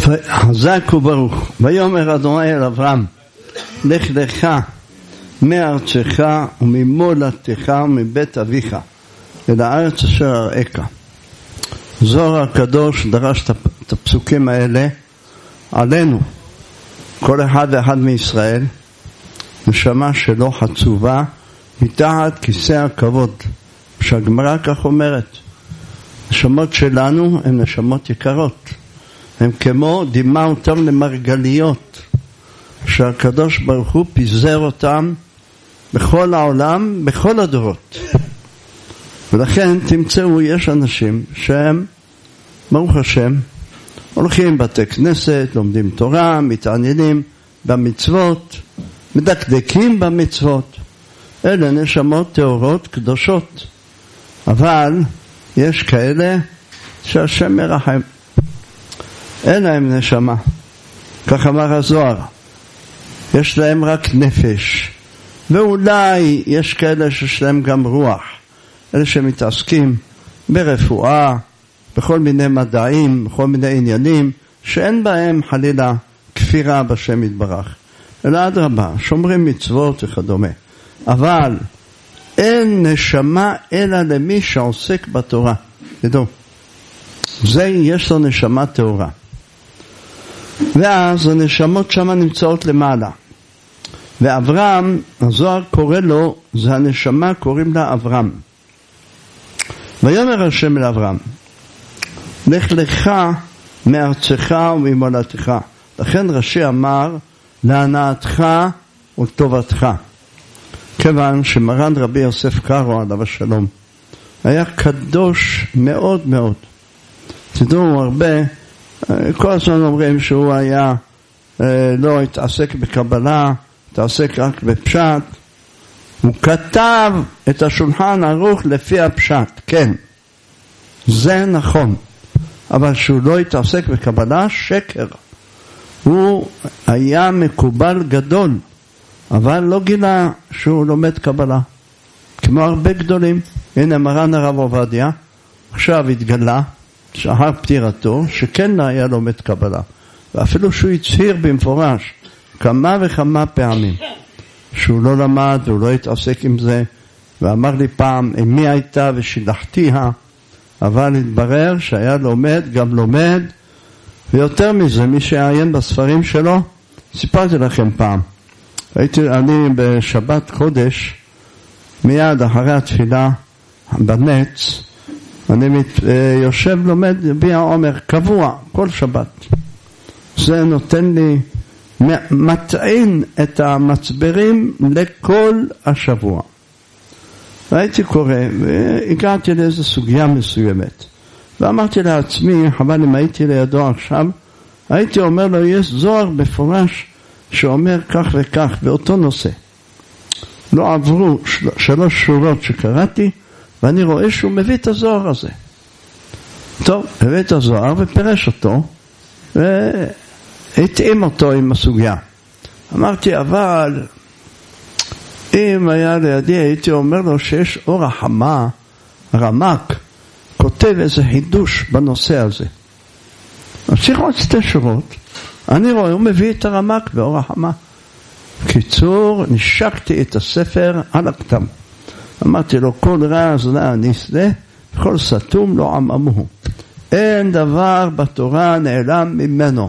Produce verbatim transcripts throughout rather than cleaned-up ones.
חזק וברוך. ויאמר אדוני אל אברהם, לך לך מארצך וממולדתך ומבית אביך אל הארץ אשר אראך. זוהר הקדוש דרש את הפסוקים האלה עלינו, כל אחד ואחד מישראל, נשמה שלו חצובה מתחת כיסא הכבוד, שהגמרא כך אומרת. נשמות שלנו הן נשמות יקרות, הם כמו דימה אותם למרגליות שהקדוש ברוך הוא פיזר אותם בכל העולם, בכל הדורות. ולכן תמצאו, יש אנשים שהם ברוך השם הולכים בתי כנסת, לומדים תורה, מתעניינים במצוות, מדקדקים במצוות. אלה נשמות טהורות קדושות, אבל יש כאלה שהשם מרחם, אין להם נשמה, כך אמר הזוהר, יש להם רק נפש. ואולי יש כאלה שיש להם גם רוח, אלה שמתעסקים ברפואה, בכל מיני מדעים, בכל מיני עניינים שאין בהם חלילה כפירה בשם יתברך, אלא אדרבה, שומרים מצוות וכדומה. אבל אין נשמה אלא למי שעוסק בתורה. תדעו, זה יש לו נשמה טהורה. ואז הנשמות שם נמצאות למעלה. ואברהם, הזוהר קורא לו, זה הנשמה, קוראים לה אברהם. ויאמר השם אל אברהם, לך לך מארצך וממולדתך. לכן רש"י אמר, להנאתך ולטובתך. כיוון שמרן רבי יוסף קארו עליו השלום היה קדוש מאוד מאוד. תדעו, הרבה, כל הזמן אומרים שהוא היה, לא התעסק בקבלה, התעסק רק בפשט. הוא כתב את השולחן ערוך לפי הפשט, כן, זה נכון, אבל שהוא לא התעסק בקבלה, שקר. הוא היה מקובל גדול, אבל לא גילה שהוא לומד קבלה, כמו הרבה גדולים. הנה מרן הרב עובדיה עכשיו התגלה שאחר פטירתו שכן היה לומד קבלה, ואפילו שהוא הצהיר במפורש כמה וכמה פעמים שהוא לא למד, הוא לא התעסק עם זה, ואמר לי פעם אמי הייתה ושילחתיה, אבל התברר שהיה לומד, גם לומד. ויותר מזה, מי שעיין בספרים שלו, סיפרתי לכם פעם, הייתי אני בשבת קודש, מיד אחרי התפילה בנץ, אני מת, יושב לומד ביע עומר קבוע כל שבת. זה נותן לי, מטעין את המצברים לכל השבוע. והייתי קורא והגעתי לאיזו סוגיה מסוימת, ואמרתי לעצמי, חבל אם הייתי לידו עכשיו, הייתי אומר לו, יש זוהר בפורש שאומר כך וכך באותו נושא. לא עברו של, שלוש שורות שקראתי, ואני רואה שהוא מביא את הזוהר הזה. טוב, הביא את הזוהר ופרש אותו והתאים אותו עם הסוגיה. אמרתי, אבל אם היה לידי הייתי אומר לו שיש אור החמה, רמק כותב איזה חידוש בנושא הזה. ממשיך עוד שתי שורות, אני רואה, הוא מביא את הרמק באור החמה. קיצור, נשקתי את הספר על הכתב. אמרתי לו, כל רז לא נסלה, וכל סתום לא עממו. אין דבר בתורה נעלם ממנו.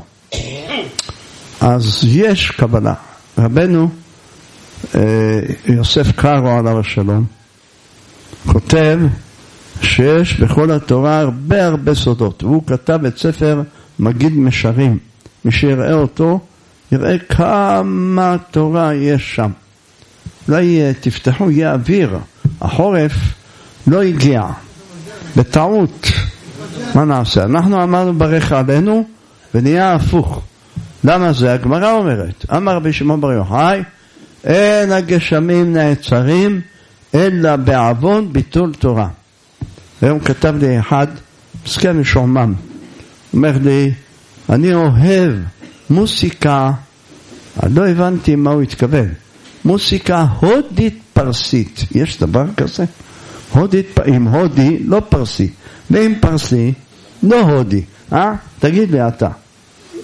אז יש קבלה. רבנו, יוסף קארו עליו השלום, כותב שיש בכל התורה הרבה הרבה סודות. והוא כתב את ספר מגיד משרים. מי שיראה אותו, יראה כמה תורה יש שם. אולי תפתחו, יהיה אוויר. החורף לא הגיע. בטעות. מה נעשה? אנחנו אמרנו ברך עלינו, ונהיה הפוך. למה זה? הגמרא אומרת, אמר רבי שמעון בר יוחאי, אין הגשמים נעצרים, אלא בעוון ביטול תורה. והיום כתב לי אחד, מסכן משועמם, אומר לי, אני אוהב מוסיקה, לא הבנתי מה הוא התכוון, מוסיקה הודית פרסית, יש דבר כזה? הודית, עם הודי, לא פרסי, ועם פרסי, לא הודי, אה? תגיד לי אתה.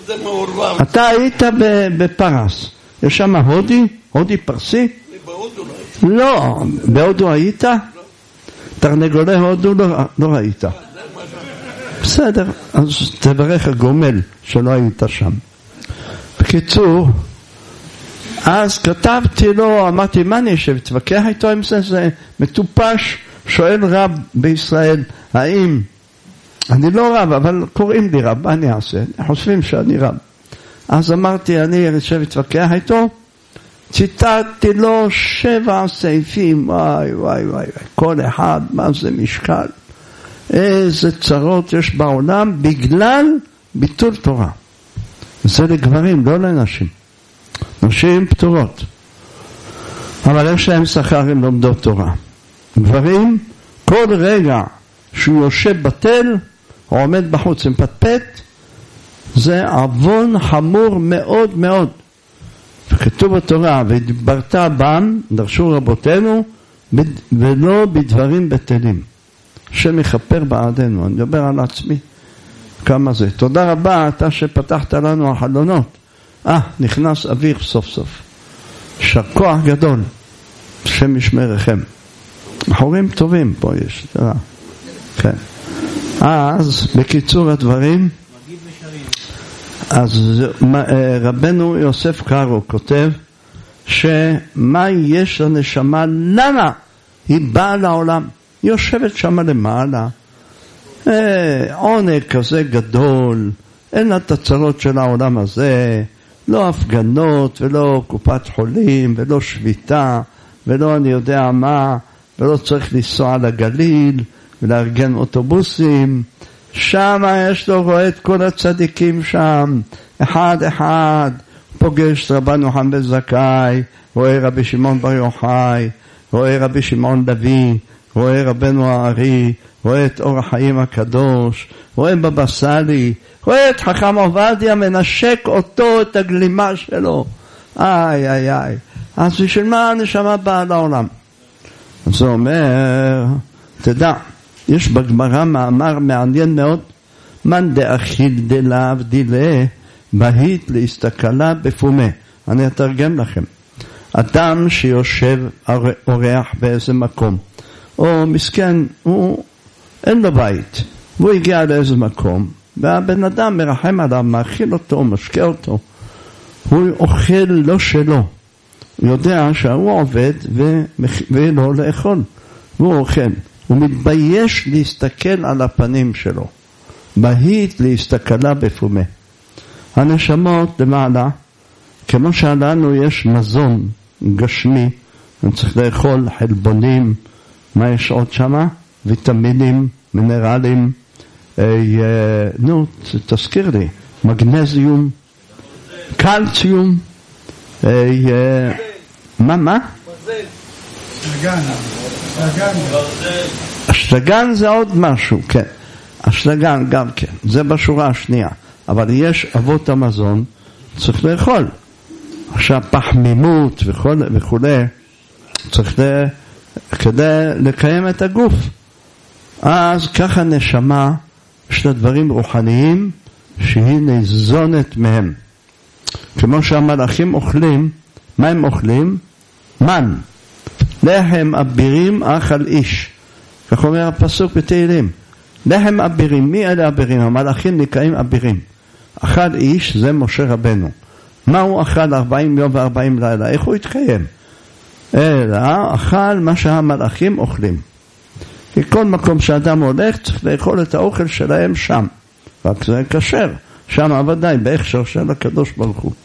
זה מעורבב. אתה היית בפרס, יש שם הודי? הודי פרסי? בהודו לא היית. לא, בהודו היית? תרנגולי הודו לא ראית. בסדר, אז תברך הגומל שלא היית שם. בקיצור, אז כתבתי לו, אמרתי, מה אני אשב, תתווכח איתו עם זה, זה מטופש, שואל רב בישראל, האם, אני לא רב, אבל קוראים לי רב, מה אני אעשה? חושבים שאני רב. אז אמרתי, אני אשב להתווכח איתו, ציטטתי לו שבע סעיפים, וואי וואי וואי, כל אחד, מה זה משקל, איזה צרות יש בעולם, בגלל ביטול תורה. זה לגברים, לא לנשים. נשים פטורות. אבל יש להם שכר עם לומדות תורה. גברים, כל רגע שהוא יושב בטל, הוא עומד בחוץ עם פטפט, זה עוון חמור מאוד מאוד. וכתוב בתורה, ודיברת בם, דרשו רבותינו, ולא בדברים בטלים. השם יכפר בעדנו, אני מדבר על עצמי. כמה זה. תודה רבה, אתה שפתחת לנו החלונות. אה, נכנס אוויר סוף סוף. יישר כוח גדול. השם ישמרכם. בחורים טובים פה יש. תראה. כן. אז, בקיצור הדברים, אז רבנו יוסף קארו כותב, שמה יש לנשמה, למה היא באה לעולם? היא יושבת שם למעלה. אה, עונג כזה גדול, אין לה את הצרות של העולם הזה, לא הפגנות ולא קופת חולים ולא שביתה ולא אני יודע מה, ולא צריך לנסוע לגליל ולארגן אוטובוסים. שם יש לו, רואה את כל הצדיקים שם, אחד אחד, פוגש רבנו חנבן זכאי, רואה רבי שמעון בר יוחאי, רואה רבי שמעון לוי, רואה רבנו הארי, רואה את אור החיים הקדוש, רואה בבא סאלי, רואה את חכם עובדיה מנשק אותו, את הגלימה שלו. איי איי איי. אז בשביל מה הנשמה באה לעולם? זה אומר, תדע, יש בגמרא מאמר מעניין מאוד, מן דאכיל דלאו דילה בהית להסתכלה בפומה. אני אתרגם לכם. אדם שיושב אורח באיזה מקום, או מסכן, הוא אין לו בית, והוא הגיע לאיזה מקום, והבן אדם מרחם עליו, מאכיל אותו, משקה אותו, הוא אוכל לא שלו, הוא יודע שהוא עובד ולא לאכול, והוא אוכל, הוא מתבייש להסתכל על הפנים שלו, בהית להסתכלה בפומה. הנשמות למעלה, כמו שלנו יש מזון גשמי, אני צריך לאכול חלבונים, מה יש עוד שמה? ויטמינים, מינרלים, אה, אה, נו, תזכיר לי, מגנזיום, קלציום, אה, אה, מה, מה? אשלגן, אשלגן. אשלגן זה עוד משהו, כן. אשלגן גם כן, זה בשורה השנייה. אבל יש אבות המזון, צריך לאכול. עכשיו פחמימות וכו' וכו', צריך ל... כדי לקיים את הגוף. אז ככה נשמה יש לה דברים רוחניים שהיא ניזונת מהם. כמו שהמלאכים אוכלים, מה הם אוכלים? מן. לחם אבירים אכל איש. כך אומר הפסוק בתהילים. לחם אבירים, מי אלה אבירים? המלאכים נקראים אבירים. אכל איש זה משה רבנו. מה הוא אכל ארבעים יום וארבעים לילה? איך הוא התקיים? אלא אכל מה שהמלאכים אוכלים. כי כל מקום שאדם הולך צריך לאכול את האוכל שלהם שם. רק זה כשר. שם ודאי בהכשר של הקדוש ברוך הוא.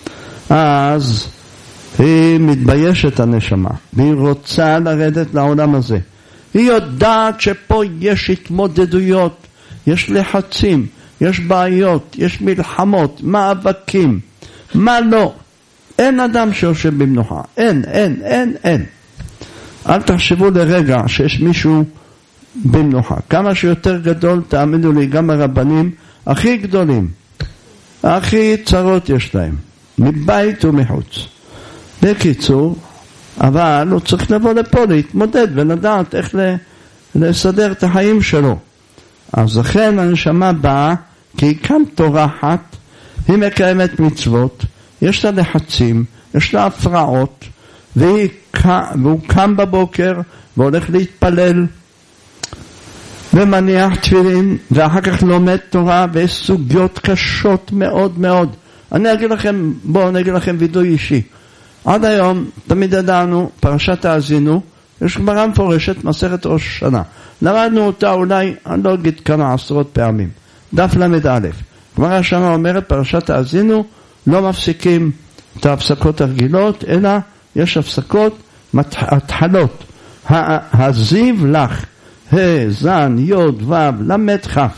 אז היא מתביישת הנשמה. והיא רוצה לרדת לעולם הזה. היא יודעת שפה יש התמודדויות. יש לחצים. יש בעיות. יש מלחמות. מאבקים. מה לא? אין אדם שיושב במנוחה. אין, אין, אין, אין. אל תחשבו לרגע שיש מישהו במנוחה. כמה שיותר גדול, תאמינו לי, גם הרבנים הכי גדולים, הכי צרות יש להם, מבית ומחוץ. בקיצור, אבל הוא צריך לבוא לפה, להתמודד ולדעת איך לסדר את החיים שלו. אז לכן הנשמה באה, כי היא כאן תורחת, היא מקיימת מצוות, יש לה לחצים, יש לה הפרעות, והיא, והוא קם בבוקר והולך להתפלל, ומניח תפילין, ואחר כך לומד תורה, ויש סוגיות קשות מאוד מאוד. אני אגיד לכם, בואו אני אגיד לכם וידוי אישי. עד היום, תמיד ידענו, פרשת האזינו, יש גמרא מפורשת, מסכת ראש השנה. למדנו אותה אולי, אני לא אגיד כמה עשרות פעמים. דף למד א', גמרא השנה אומרת, פרשת האזינו, לא מפסיקים את ההפסקות הרגילות, אלא יש הפסקות, התחלות. הזיו לך, ה' זן, יוד, וו, למד כף.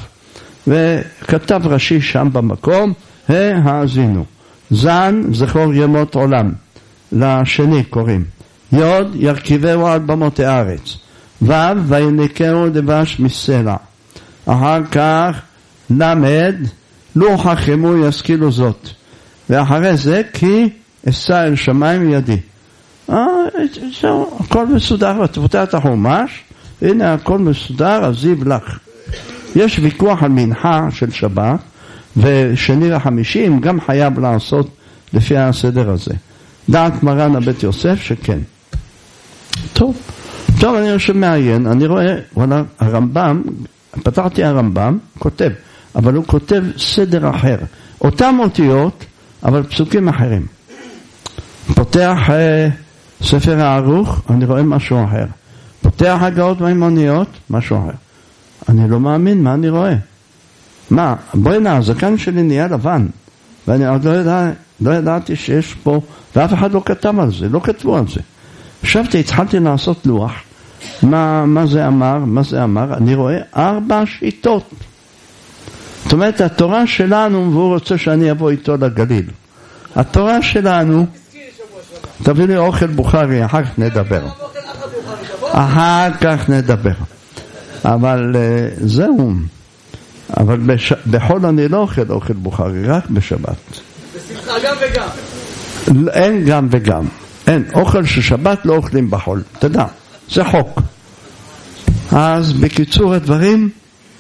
וכתב רש"י שם במקום, ה' האזינו. זן, זכור ימות עולם. לשני קוראים. יוד, ירכיבהו על במות הארץ. וו, וינקהו דבש מסלע. אחר כך, למד, לו חכמו ישכילו זאת. ואחרי זה, כי אשא אל שמיים ידי. אה, זהו, הכל מסודר, אתה פותח את החומש, הנה הכל מסודר, הזיו לך. יש ויכוח על מנחה של שבת, ושני לחמישי, אם גם חייב לעשות לפי הסדר הזה. דעת מרן הבית יוסף שכן. טוב, טוב, אני יושב מעיין, אני רואה, וואלה, הרמב"ם, פתחתי הרמב"ם, כותב, אבל הוא כותב סדר אחר. אותם אותיות, אבל פסוקים אחרים. פותח אה, ספר הערוך, אני רואה משהו אחר. פותח הגאות והאימוניות, משהו אחר. אני לא מאמין מה אני רואה. מה, בואי נה, הזקן שלי נהיה לבן, ואני עוד לא, ידע, לא ידעתי שיש פה, ואף אחד לא כתב על זה, לא כתבו על זה. חשבתי, התחלתי לעשות לוח, מה, מה זה אמר, מה זה אמר, אני רואה ארבע שיטות. זאת אומרת, התורה שלנו, והוא רוצה שאני אבוא איתו לגליל. התורה שלנו, תביא לי אוכל בוכרי, אחר כך נדבר. אחר כך נדבר. אבל זהו. אבל בש... בחול אני לא אוכל אוכל בוכרי, רק בשבת. בשמחה גם וגם. אין גם וגם. אין, אוכל ששבת לא אוכלים בחול. תדע, זה חוק. אז בקיצור הדברים,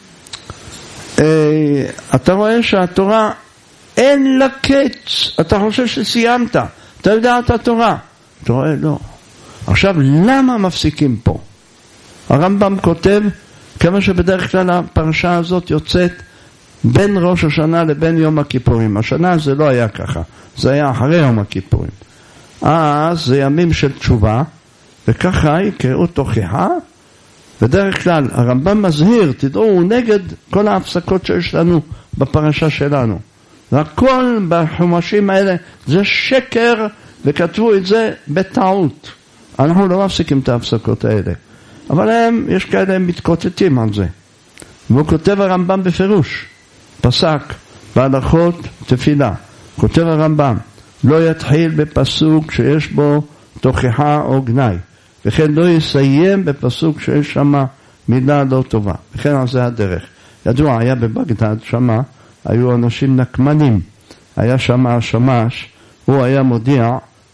אה, אתה רואה שהתורה אין לה קץ. אתה חושב שסיימת. אתה יודע את התורה. אתה רואה, לא. עכשיו, למה מפסיקים פה? הרמב"ם כותב, כמה שבדרך כלל הפרשה הזאת יוצאת בין ראש השנה לבין יום הכיפורים. השנה זה לא היה ככה. זה היה אחרי יום הכיפורים. אז זה ימים של תשובה, וככה יקראו תוכחה. בדרך כלל הרמב"ם מזהיר, תדעו, הוא נגד כל ההפסקות שיש לנו בפרשה שלנו. והכל בחומשים האלה זה שקר, וכתבו את זה בטעות. אנחנו לא מפסיקים את ההפסקות האלה. אבל הם, יש כאלה, הם מתקוטטים על זה. והוא כותב הרמב"ם בפירוש, פסק, בהלכות תפילה. כותב הרמב"ם, לא יתחיל בפסוק שיש בו תוכחה או גנאי. וכן לא יסיים בפסוק שיש שם מילה לא טובה. וכן על זה הדרך. ידוע, היה בבגדד שמה, היו אנשים נקמנים. היה שם השמש, הוא היה מודיע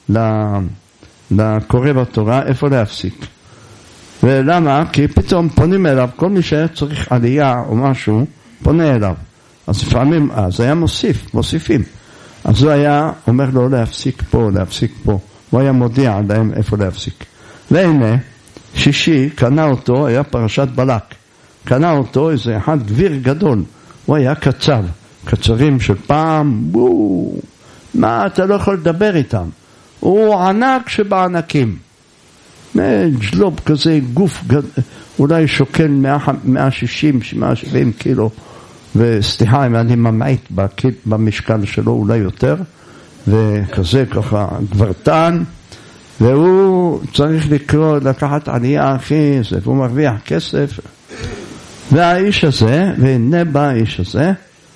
לקורא בתורה איפה להפסיק. ולמה? כי פתאום פונים אליו, כל מי שהיה צריך עלייה או משהו, פונה אליו. אז לפעמים, אז היה מוסיף, מוסיפים. אז הוא היה אומר לו להפסיק פה, להפסיק פה. הוא היה מודיע להם איפה להפסיק. והנה, שישי, קנה אותו, היה פרשת בלק. קנה אותו איזה אחד גביר גדול. הוא היה קצב. קצרים של פעם, בואו, מה, אתה לא יכול לדבר איתם. הוא ענק שבענקים. ג'לוב כזה, גוף, אולי שוקל מאה שישים, מאה שבעים קילו, וסליחה אם אני ממעיט במשקל שלו, אולי יותר, וכזה ככה גברתן, והוא צריך לקרוא, לקחת עלייה הכי, והוא מרוויח כסף, והאיש הזה, והנה בא האיש הזה,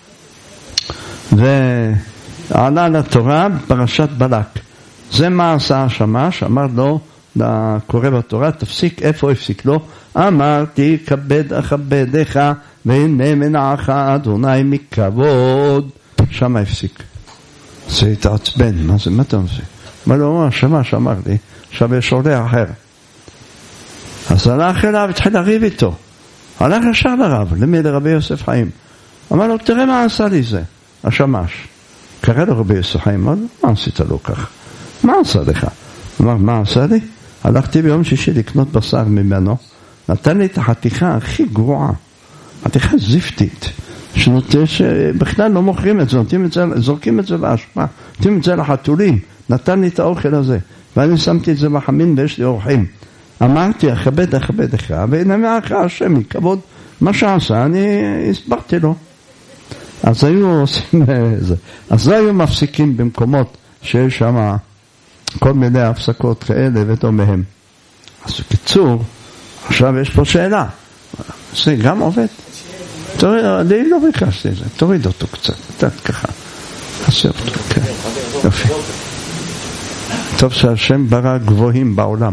ועלה לתורה בפרשת בלק. זה מה עשה השמש, אמר לו, לקורא בתורה, תפסיק, איפה הפסיק לו? אמרתי, כבד אכבדך, והנה מנעך אדוני מכבוד. שם הפסיק. זה התעצבן, מה זה, מה אתה עושה? מה לא, השמש אמר לי, עכשיו יש עולה אחר. אז הלך אליו, התחיל לריב איתו. הלך ישר לרב, למי? לרבי יוסף חיים. אמר לו, תראה מה עשה לי זה, השמש. קרא לו רבי יוסי חיים, מה עשית לו ככה? מה עשה לך? אמר, מה עשה לי? הלכתי ביום שישי לקנות בשר ממנו, נתן לי את החתיכה הכי גרועה, חתיכה זיפתית, שבכלל לא מוכרים את זה, זורקים את זה באשפה, נותנים את זה לחתולים, נתן לי את האוכל הזה, ואני שמתי את זה בחמין ויש לי אורחים. אמרתי, אכבד, אכבד לך, והנה אחרי השם, מכבוד מה שעשה, אני הסברתי לו. אז היו עושים זה. אז לא היו מפסיקים במקומות שיש שם כל מיני הפסקות כאלה ודומיהם. אז בקיצור, עכשיו יש פה שאלה. זה גם עובד. תוריד, אני לא ביקשתי את זה. תוריד אותו קצת. קצת ככה. עשה אותו, כן. יופי. טוב שהשם ברא גבוהים בעולם.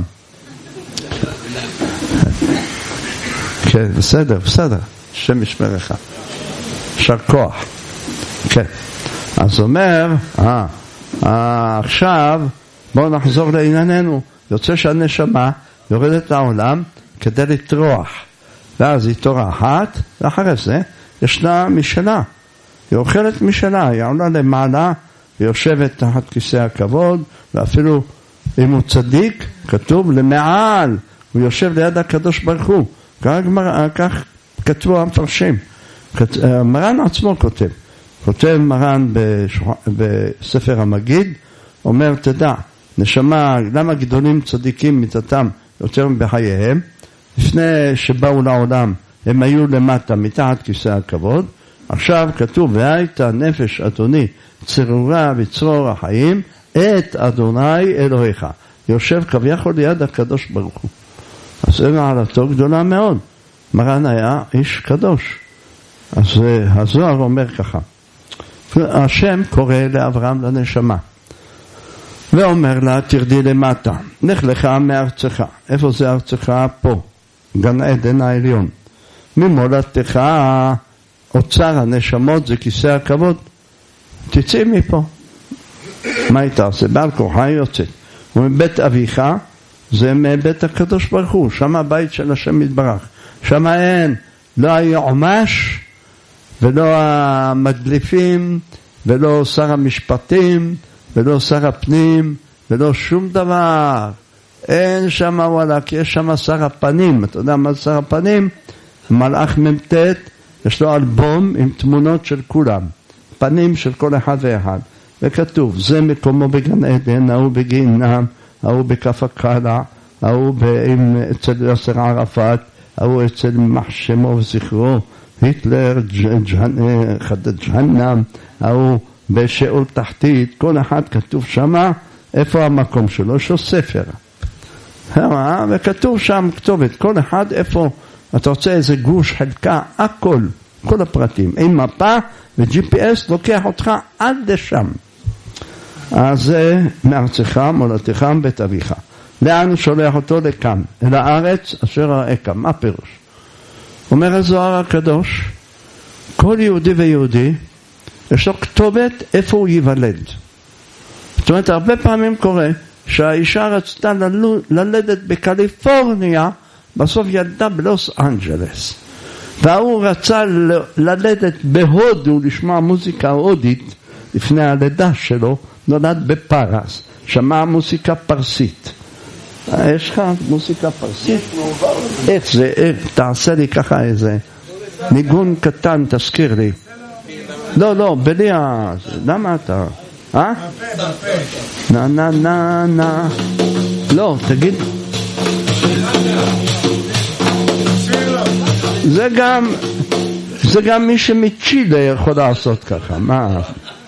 כן, בסדר, בסדר. השם ישמר לך. שר כוח. כן. אז אומר, אה, אה, עכשיו בואו נחזור לענייננו. יוצא שהנשמה יורדת לעולם כדי לטרוח. ואז היא טורחת, ואחרי זה ישנה משלה. היא אוכלת משלה, היא עולה למעלה, היא יושבת תחת כיסא הכבוד, ואפילו אם הוא צדיק, כתוב למעל, הוא יושב ליד הקדוש ברוך הוא. כך כתבו המפרשים. מרן עצמו כותב. כותב מרן בספר המגיד, אומר, תדע, נשמה, למה גדולים צדיקים מיתתם יותר בחייהם? לפני שבאו לעולם, הם היו למטה, מתחת כיסא הכבוד. עכשיו כתוב, והייתה נפש אדוני צרורה וצרור החיים, את אדוני אלוהיך. יושב כביכול ליד הקדוש ברוך הוא. אז זה מעלתו גדולה מאוד. מרן היה איש קדוש. אז הזוהר אומר ככה, השם קורא לאברהם לנשמה, ואומר לה, תרדי למטה, לך לך מארצך. איפה זה ארצך? פה, גן עדן העליון. ממולדתך, אוצר הנשמות זה כיסא הכבוד. תצאי מפה. מה היא תעשה? בעל כורחה יוצאת. ומבית אביך, זה מבית הקדוש ברוך הוא, שם הבית של השם יתברך. שם אין, לא היועמ"ש, ולא המדליפים, ולא שר המשפטים, ולא שר הפנים, ולא שום דבר. אין שם וואלה, כי יש שם שר הפנים. אתה יודע מה שר הפנים? מלאך ממתת, יש לו אלבום עם תמונות של כולם, פנים של כל אחד ואחד. וכתוב, זה מקומו בגן עדן, ההוא בגיהינום, ההוא בכף הקלע, ההוא אצל יאסר ערפאת, ההוא אצל מחשמו וזכרו, היטלר, חדד ג'הנם, ההוא בשאול תחתית, כל אחד כתוב שמה, איפה המקום שלו, יש לו ספר. וכתוב שם כתובת, כל אחד איפה, אתה רוצה איזה גוש, חלקה, הכל, כל הפרטים, עם מפה ו-ג'י פי אס לוקח אותך עד לשם. אז זה מארצך, מולדתך, בית אביך. לאן הוא שולח אותו? לכאן, אל הארץ אשר אראך. מה פירוש? אומר הזוהר הקדוש, כל יהודי ויהודי יש לו כתובת איפה הוא ייוולד. זאת אומרת, הרבה פעמים קורה שהאישה רצתה ללדת בקליפורניה, בסוף ילדה בלוס אנג'לס. והוא רצה ללדת בהודו, לשמוע מוזיקה הודית, לפני הלידה שלו, נולד בפרס, שמע מוזיקה פרסית. יש לך מוזיקה פרסית? איך זה? תעשה לי ככה איזה ניגון קטן, תזכיר לי. לא, לא, בלי ה... למה אתה? אה? נה נה נה נה. לא, תגיד. זה גם, זה גם מי שמצ'ילה יכול לעשות ככה. מה?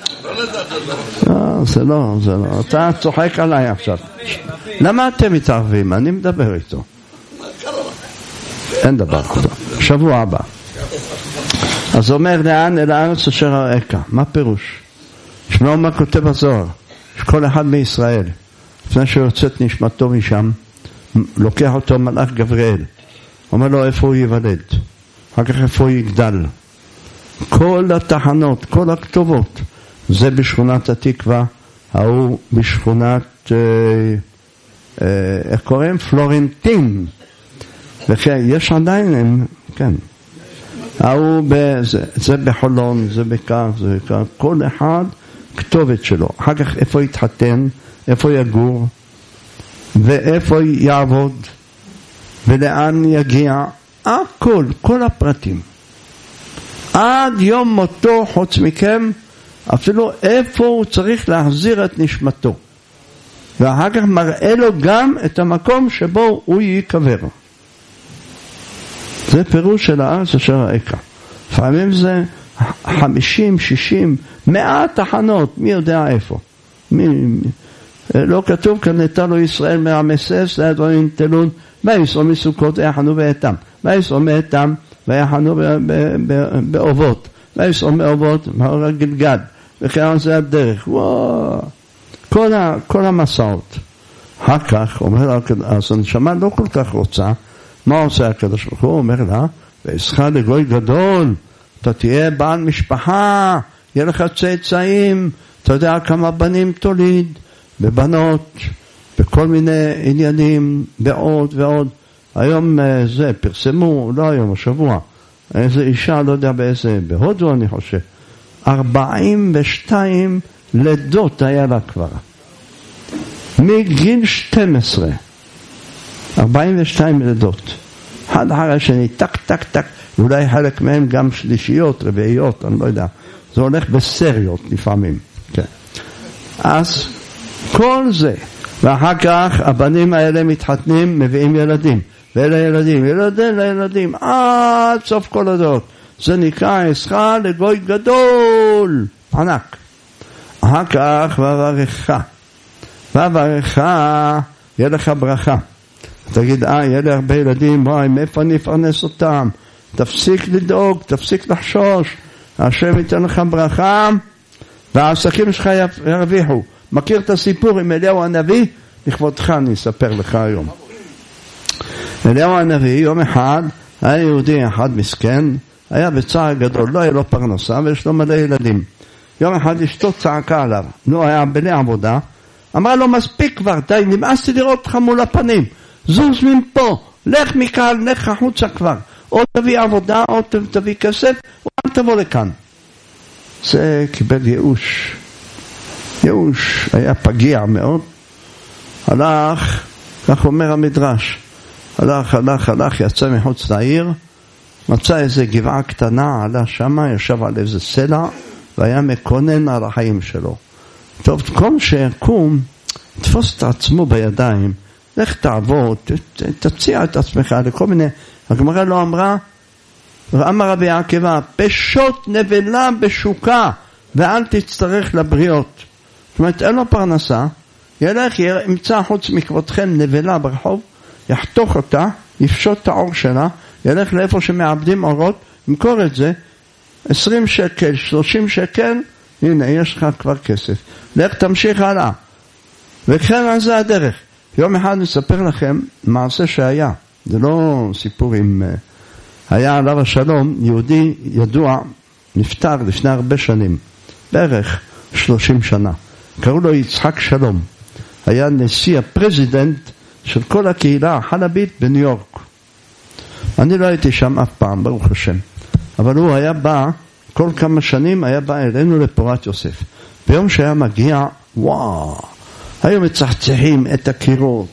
לא, זה לא, זה לא. אתה צוחק עליי עכשיו. למה אתם מתערבים? אני מדבר איתו. אין דבר כזה. שבוע הבא. אז אומר לאן אל הארץ אשר אראך. מה פירוש? שמעו מה כותב הזוהר. שכל אחד מישראל, לפני שיוצאת נשמתו משם, לוקח אותו מלאך גבריאל. אומר לו איפה הוא ייוולד. אחר כך איפה הוא יגדל. כל התחנות, כל הכתובות, זה בשכונת התקווה, ההוא בשכונת, אה, אה, איך קוראים? פלורנטין. וכן, יש עדיין, הם, כן. ההוא, בזה, זה בחולון, זה בכך, זה בכך. כל אחד כתובת שלו, אחר כך איפה יתחתן, איפה יגור, ואיפה יעבוד, ולאן יגיע, הכל, כל הפרטים. עד יום מותו חוץ מכם, אפילו איפה הוא צריך להחזיר את נשמתו. ואחר כך מראה לו גם את המקום שבו הוא ייקבר. זה פירוש של הארץ אשר אראך. לפעמים זה חמישים, שישים, מאה תחנות, מי יודע איפה. מי, מי, לא כתוב כאן נטע לו ישראל מהמסס, ליד דברים תלון, ויסעו מסוכות ויחנו באתם, ויסעו מאתם ויחנו באובות, ויסעו מאובות מאור הגלגל, וכאן זה הדרך. וואו, כל, ה, כל המסעות. אחר כך אומר, אז הנשמה לא כל כך רוצה, מה עושה הקדוש ברוך הוא? הוא אומר לה, ועשך לגוי גדול, אתה תהיה בעל משפחה, יהיה לך צאצאים, אתה יודע כמה בנים תוליד, בבנות, בכל מיני עניינים, בעוד ועוד. היום זה, פרסמו, לא היום, השבוע, איזה אישה, לא יודע באיזה, בהודו אני חושב, ארבעים ושתיים לידות היה לה כבר. מגיל שתים עשרה. ארבעים ושתיים לידות. אחד אחר השני, טק, טק, טק. אולי חלק מהם גם שלישיות, רביעיות, אני לא יודע. זה הולך בסריות לפעמים. כן. אז כל זה, ואחר כך הבנים האלה מתחתנים, מביאים ילדים. ואלה ילדים, ילדים לילדים, עד סוף כל הדעות. זה נקרא עשך לגוי גדול, ענק. אחר כך וברך. וברך, יהיה לך ברכה. תגיד, אה, יהיה לי הרבה ילדים, וואי, מאיפה אני אפרנס אותם? תפסיק לדאוג, תפסיק לחשוש. השם ייתן לך ברכה, והעסקים שלך ירוויחו. מכיר את הסיפור עם אליהו הנביא? לכבודך אני אספר לך היום. אליהו הנביא, יום אחד, היה יהודי אחד מסכן, היה בצער גדול, לא היה לו פרנסה, ויש לו מלא ילדים. יום אחד אשתו צעקה עליו, נו, היה בלי עבודה, אמרה לו, מספיק כבר, די, נמאסתי לראות אותך מול הפנים, זוז מפה, לך מכאן, לך החוצה כבר, או תביא עבודה, או תביא כסף, או אל תבוא לכאן. זה קיבל ייאוש, ייאוש, היה פגיע מאוד, הלך, כך אומר המדרש, הלך, הלך, הלך, יצא מחוץ לעיר, מצא איזה גבעה קטנה, עלה שמה, ישב על איזה סלע, והיה מקונן על החיים שלו. טוב, כל שיקום, תפוס את עצמו בידיים, לך תעבוד, תציע את עצמך לכל מיני, הגמרא לא אמרה, אמר רבי עקיבא, פשוט נבלה בשוקה, ואל תצטרך לבריות. זאת אומרת, אין לו פרנסה, ילך, ימצא חוץ מכבודכם נבלה ברחוב, יחתוך אותה, יפשוט את העור שלה, ילך לאיפה שמעבדים אורות, ימכור את זה, עשרים שקל, שלושים שקל, הנה, יש לך כבר כסף. לך תמשיך הלאה. וכן, זה הדרך. יום אחד נספר לכם מעשה שהיה. זה לא סיפור עם... היה עליו השלום, יהודי ידוע, נפטר לפני הרבה שנים, בערך שלושים שנה. קראו לו יצחק שלום. היה נשיא הפרזידנט של כל הקהילה החלבית בניו יורק. אני לא הייתי שם אף פעם, ברוך השם. אבל הוא היה בא, כל כמה שנים היה בא אלינו לפורת יוסף. ביום שהיה מגיע, וואו, היו מצחצחים את הקירות,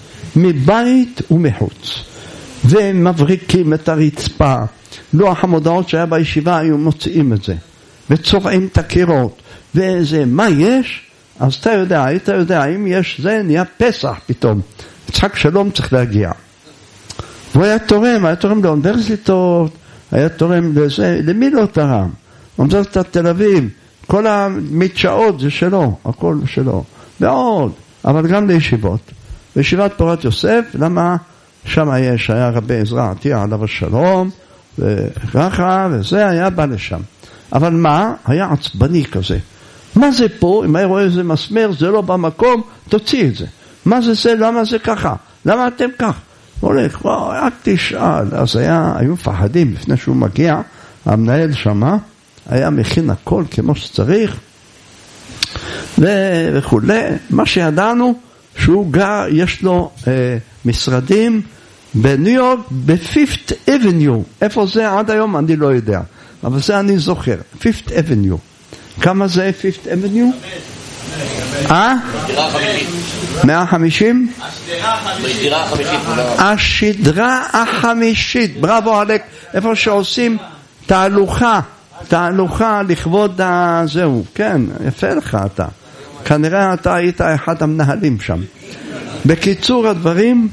מבית ומחוץ, ומבריקים את הרצפה. לוח המודעות שהיה בישיבה, היו מוציאים את זה, וצובעים את הקירות, וזה, מה יש? אז אתה יודע, היית יודע, אם יש זה, נהיה פסח פתאום. יצחק שלום צריך להגיע. והוא היה תורם, היה תורם לאוניברסיטות, היה תורם לזה, למי לא תרם? אוניברסיטת תל אביב, כל המדשאות זה שלו, הכל שלו, ועוד, אבל גם לישיבות. בישיבת פורת יוסף, למה? שם יש, היה רבי עזרא עטיה עליו השלום, וככה, וזה היה בא לשם. אבל מה? היה עצבני כזה. מה זה פה? אם היה רואה איזה מסמר, זה לא במקום, תוציא את זה. מה זה זה? למה זה ככה? למה אתם כך? הולך, וואו, רק תשאל. אז היה, היו מפחדים לפני שהוא מגיע, המנהל שמה, היה מכין הכל כמו שצריך, ו- וכו'. מה שידענו, שהוא גר, יש לו אה, משרדים בניו יורק, בפיפט אבניו. איפה זה עד היום? אני לא יודע. אבל זה אני זוכר. פיפט אבניו. כמה זה פיפט אבניו? אה? מאה וחמישים? השדרה החמישית, בראבו עלק, איפה שעושים תהלוכה, תהלוכה לכבוד זהו, כן, יפה לך אתה, כנראה אתה היית אחד המנהלים שם. בקיצור הדברים,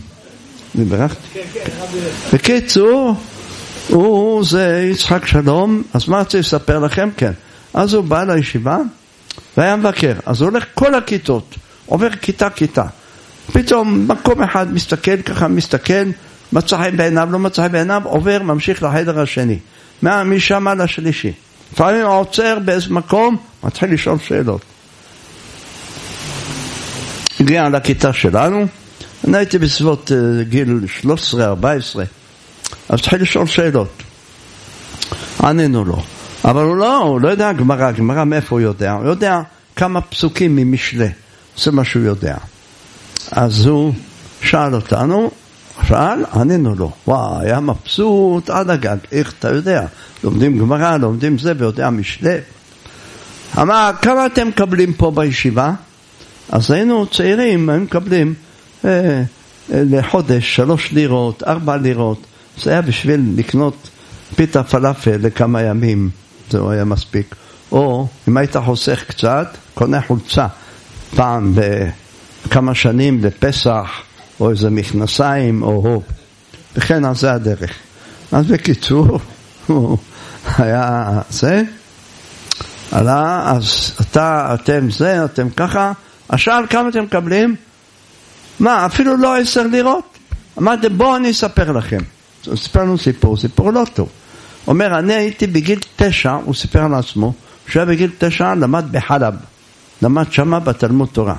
בקיצור, הוא זה יצחק שלום, אז מה רציתי לספר לכם? כן, אז הוא בא לישיבה והיה מבקר, אז הוא הולך כל הכיתות, עובר כיתה כיתה, פתאום מקום אחד מסתכל ככה, מסתכל, מצא חן בעיניו, לא מצא חן בעיניו, עובר, ממשיך לחדר השני, משם לשלישי, לפעמים הוא עוצר באיזה מקום, מתחיל לשאול שאלות. הגיע לכיתה שלנו, אני הייתי בסביבות גיל שלוש עשרה ארבע עשרה, אז התחיל לשאול שאלות, ענינו לו, אבל הוא לא, הוא לא יודע גמרא, גמרא מאיפה הוא יודע, הוא יודע כמה פסוקים ממשלי, זה מה שהוא יודע. אז הוא שאל אותנו, שאל, ענינו לו, וואו, היה מבסוט עד הגג, איך אתה יודע, לומדים גמרא, לומדים זה ויודע משלי. אמר, כמה אתם מקבלים פה בישיבה? אז היינו צעירים, הם מקבלים אה, אה, לחודש שלוש לירות, ארבע לירות, זה היה בשביל לקנות פיתה פלאפל לכמה ימים, זה לא היה מספיק. או אם היית חוסך קצת, קונה חולצה פעם בכמה שנים לפסח, או איזה מכנסיים, או הופ. וכן, אז זה הדרך. אז בקיצור, הוא היה זה, עלה, אז אתה, אתם זה, אתם ככה, השאל כמה אתם מקבלים? מה, אפילו לא עשר לירות? אמרתי, בואו אני אספר לכם. הוא סיפר לנו סיפור, סיפור לא טוב. אומר, אני הייתי בגיל תשע, הוא סיפר על עצמו, שהיה בגיל תשע, למד בחלב, למד שמה בתלמוד תורה.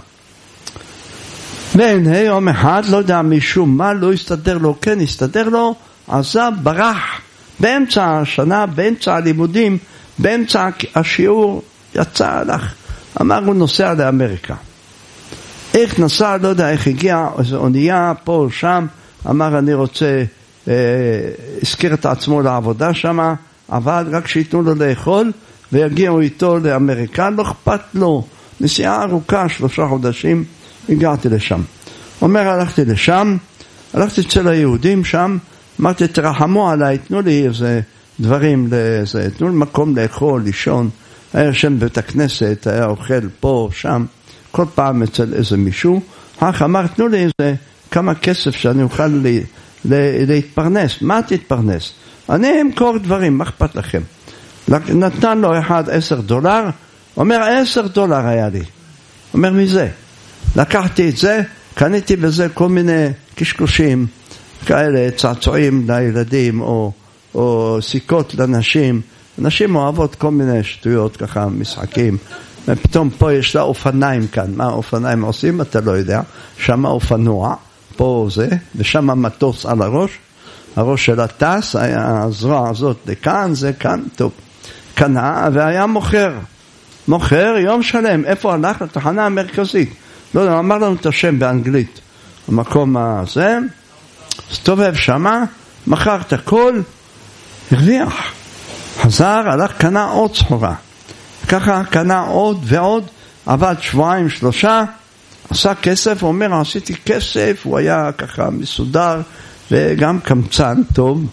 והנה, יום אחד, לא יודע משום מה, לא הסתדר לו, כן הסתדר לו, עזב, ברח, באמצע השנה, באמצע הלימודים, באמצע השיעור, יצא, הלך, אמר, הוא נוסע לאמריקה. איך נסע, לא יודע איך הגיע, איזו אונייה, פה, שם, אמר, אני רוצה, אה, הזכיר את עצמו לעבודה שם, אבל רק שיתנו לו לאכול, ויגיעו איתו לאמריקה, לא אכפת לו, נסיעה ארוכה, שלושה חודשים, הגעתי לשם. אומר, הלכתי לשם, הלכתי אצל היהודים שם, אמרתי, תרחמו עליי, תנו לי איזה דברים, לזה, תנו לי מקום לאכול, לישון, היה שם בית הכנסת, היה אוכל פה, שם, כל פעם אצל איזה מישהו, אך אמר, תנו לי איזה כמה כסף שאני אוכל לי, לה, להתפרנס. מה תתפרנס? אני אמכור דברים, מה אכפת לכם? נתן לו אחד עשר דולר, אומר, עשר דולר היה לי. אומר, מזה? לקחתי את זה, קניתי בזה כל מיני קשקושים, כאלה צעצועים לילדים, או, או סיכות לנשים. נשים אוהבות כל מיני שטויות, ככה, משחקים. ופתאום פה יש לה אופניים כאן. מה אופניים עושים? אתה לא יודע. שם אופנוע, פה זה, ושם מטוס על הראש. הראש של הטס, הזרוע הזאת לכאן, זה כאן, טוב. קנה, והיה מוכר. מוכר יום שלם. איפה הלך? לתחנה המרכזית. לא יודע, אמר לנו את השם באנגלית. המקום הזה, סתובב שמה, מכר את הכל, הרוויח. חזר, הלך, קנה עוד סחורה. ככה קנה עוד ועוד, עבד שבועיים, שלושה, עשה כסף, הוא אומר, עשיתי כסף, הוא היה ככה מסודר, וגם קמצן טוב.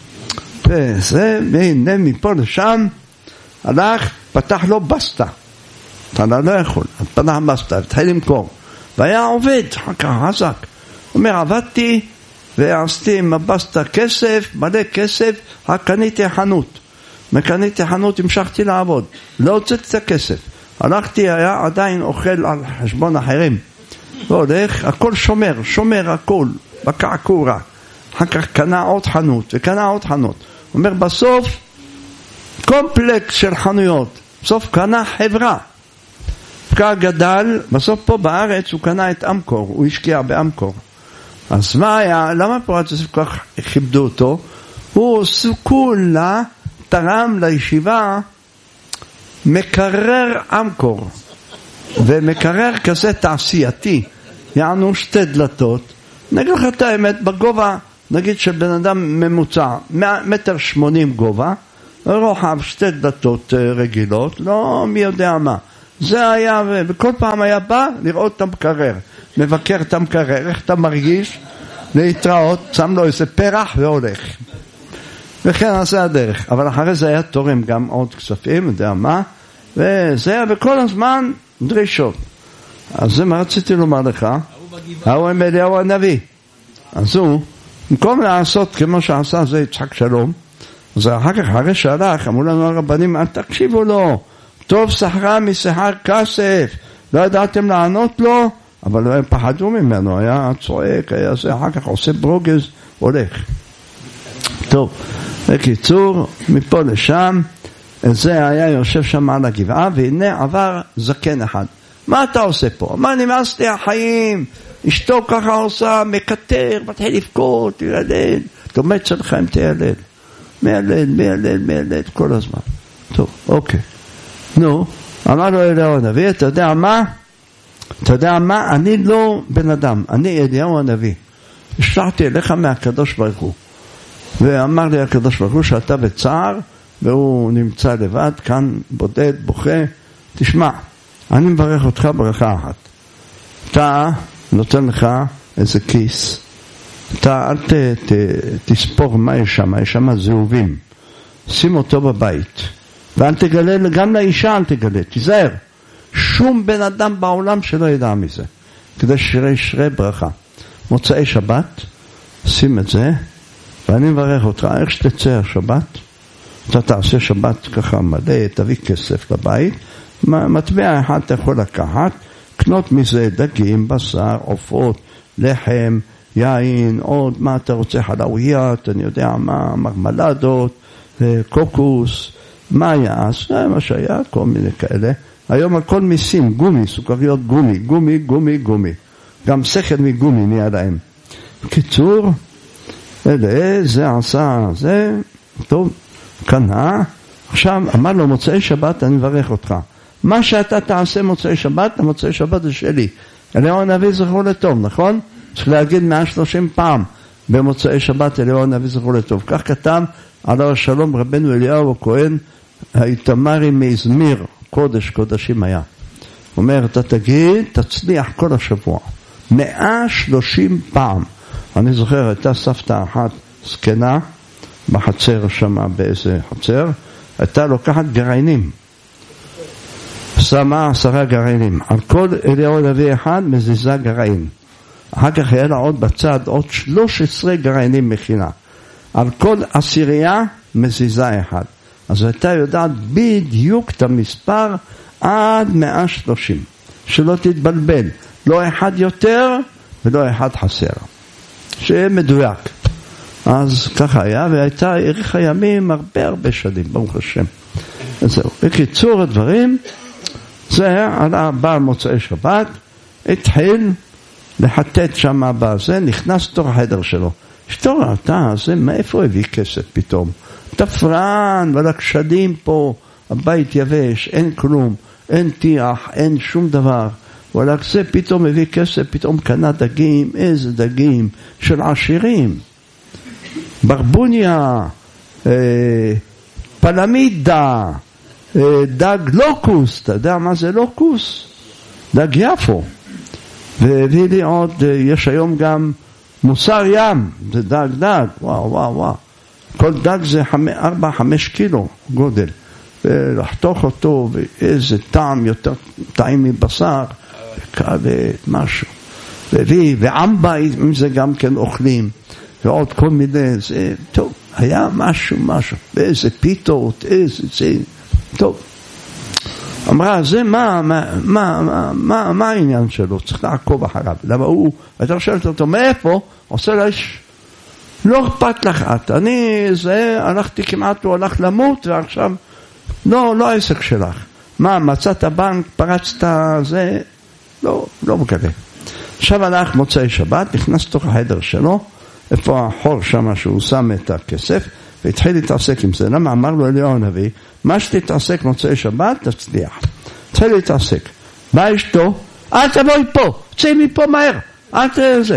וזה, והנה מפה לשם, הלך, פתח לו בסטה. אתה לא יכול, פתח בסטה, התחיל למכור. והיה עובד, ככה חזק. הוא אומר, עבדתי, ועשיתי עם הבסטה כסף, מלא כסף, רק קניתי חנות. מקניתי חנות, המשכתי לעבוד. לא הוצאתי את הכסף. הלכתי, היה עדיין אוכל על חשבון אחרים. לא הולך, הכל שומר, שומר הכל, בקעקורה. אחר כך קנה עוד חנות, וקנה עוד חנות. הוא אומר, בסוף, קומפלקס של חנויות. בסוף קנה חברה. פקע גדל, בסוף פה בארץ הוא קנה את אמקור, הוא השקיע באמקור. אז מה היה, למה פה את זה כל כך כיבדו אותו? הוא כולה תרם לישיבה מקרר אמקור, ומקרר כזה תעשייתי, יענו שתי דלתות, נגיד לך את האמת, בגובה, נגיד של בן אדם ממוצע, מטר שמונים גובה, רוחב שתי דלתות רגילות, לא מי יודע מה. זה היה, וכל פעם היה בא לראות את המקרר, מבקר את המקרר, איך אתה מרגיש, להתראות, שם לו איזה פרח והולך. וכן עשה הדרך, אבל אחרי זה היה תורם גם עוד כספים, יודע מה, וזה היה בכל הזמן דרישות. אז זה מה רציתי לומר לך, הוא עם אליהו הנביא. אז הוא, במקום לעשות כמו שעשה זה יצחק שלום, אז אחר כך אחרי שהלך, אמרו לנו הרבנים, אל תקשיבו לו, טוב שכרה משכר כסף, לא ידעתם לענות לו, אבל לא הם פחדו ממנו, היה צועק, היה זה, אחר כך עושה ברוגז, הולך. טוב, בקיצור, מפה לשם, זה היה יושב שם על הגבעה, והנה עבר זקן אחד. מה אתה עושה פה? מה נמאס לי החיים? אשתו ככה עושה, מקטר, מתחיל לבכות, ילד, תומץ עליך אם תיילד. מיילד, מיילד, מיילד, כל הזמן. טוב, אוקיי. נו, אמר לו אליהו הנביא, אתה יודע מה? אתה יודע מה? אני לא בן אדם, אני אליהו הנביא. השלחתי אליך מהקדוש ברוך הוא. ואמר לי הקדוש ברוך הוא שאתה בצער, והוא נמצא לבד, כאן בודד, בוכה. תשמע, אני מברך אותך ברכה אחת. אתה נותן לך איזה כיס. אתה אל ת, ת, תספור מה יש שם, יש שם זהובים. שים אותו בבית. ואל תגלה, גם לאישה אל תגלה, תיזהר. שום בן אדם בעולם שלא ידע מזה. כדי שירי שרי ברכה. מוצאי שבת, שים את זה, ואני מברך אותך, איך שתצא השבת, אתה תעשה שבת ככה מלא, תביא כסף לבית, מטבע אחד אתה יכול לקחת, קנות מזה דגים, בשר, עופות, לחם, יין, עוד מה אתה רוצה, חלאויות, אני יודע מה, מרמלדות, קוקוס, מה היה, זה מה שהיה, כל מיני כאלה. היום הכל מיסים, גומי, סוכריות גומי, גומי, גומי, גומי. גם שכל מגומי נהיה להם. בקיצור, אלה, זה עשה, זה, טוב, קנה, עכשיו אמר לו מוצאי שבת אני מברך אותך. מה שאתה תעשה מוצאי שבת, המוצאי שבת זה שלי. אליהו הנביא זכרו לטוב, נכון? צריך להגיד מאה ושלושים פעם במוצאי שבת אליהו הנביא זכרו לטוב. כך כתב עליו השלום רבנו אליהו הכהן האיתמרי מאזמיר, קודש קודשים היה. הוא אומר, אתה תגיד, תצליח כל השבוע. מאה ושלושים פעם. אני זוכר, הייתה סבתא אחת סקנה בחצר שמה באיזה חצר, הייתה לוקחת גרעינים. שמה עשרה גרעינים. על כל אליהו הנביא אחד מזיזה גרעין. אחר כך היה לה עוד בצד עוד שלוש עשרה גרעינים מכינה. על כל עשירייה מזיזה אחד. אז הייתה יודעת בדיוק את המספר עד מאה ושלושים. שלא תתבלבל. לא אחד יותר ולא אחד חסר. שיהיה מדויק. אז ככה היה, והייתה ערך הימים הרבה הרבה שנים, ברוך השם. זהו. בקיצור הדברים, זה עלה בעל מוצאי שבת, התחיל לחטט שם בזה, נכנס תוך החדר שלו. אשתו ראתה, זה מאיפה הביא כסף פתאום? תפרן, ולקשדים פה, הבית יבש, אין כלום, אין תיח, אין שום דבר. ולק זה פתאום הביא כסף, פתאום קנה דגים, איזה דגים של עשירים. ברבוניה, אה, פלמידה, אה, דג לוקוס, אתה יודע מה זה לוקוס? דג יפו. והביא לי עוד, אה, יש היום גם מוסר ים, זה דג דג, וואו וואו וואו. כל דג זה ארבע חמש קילו גודל. ולחתוך אותו, ואיזה טעם יותר טעים מבשר, ומשהו. והביא, ועמבה, אם זה גם כן אוכלים. ועוד כל מיני, זה, טוב, היה משהו, משהו, ואיזה פיתות, איזה, זה, טוב. אמרה, זה מה, מה, מה, מה, מה, מה העניין שלו? צריך לעקוב אחריו. למה הוא, אתה שואלת אותו, מאיפה? עושה לה איש, לא אכפת לך את, אני, זה, הלכתי כמעט, הוא הלך למות, ועכשיו, לא, לא העסק שלך. מה, מצאת בנק, פרצת, זה, לא, לא מגלה. עכשיו הלך מוצאי שבת, נכנס תוך החדר שלו, איפה החור שם שהוא שם את הכסף, והתחיל להתעסק עם זה. למה אמר לו אליהו הנביא, מה שתתעסק מוצאי שבת, תצליח. התחיל להתעסק. בא אשתו, אל תבואי פה, צאי מפה מהר, אל תזה. שתי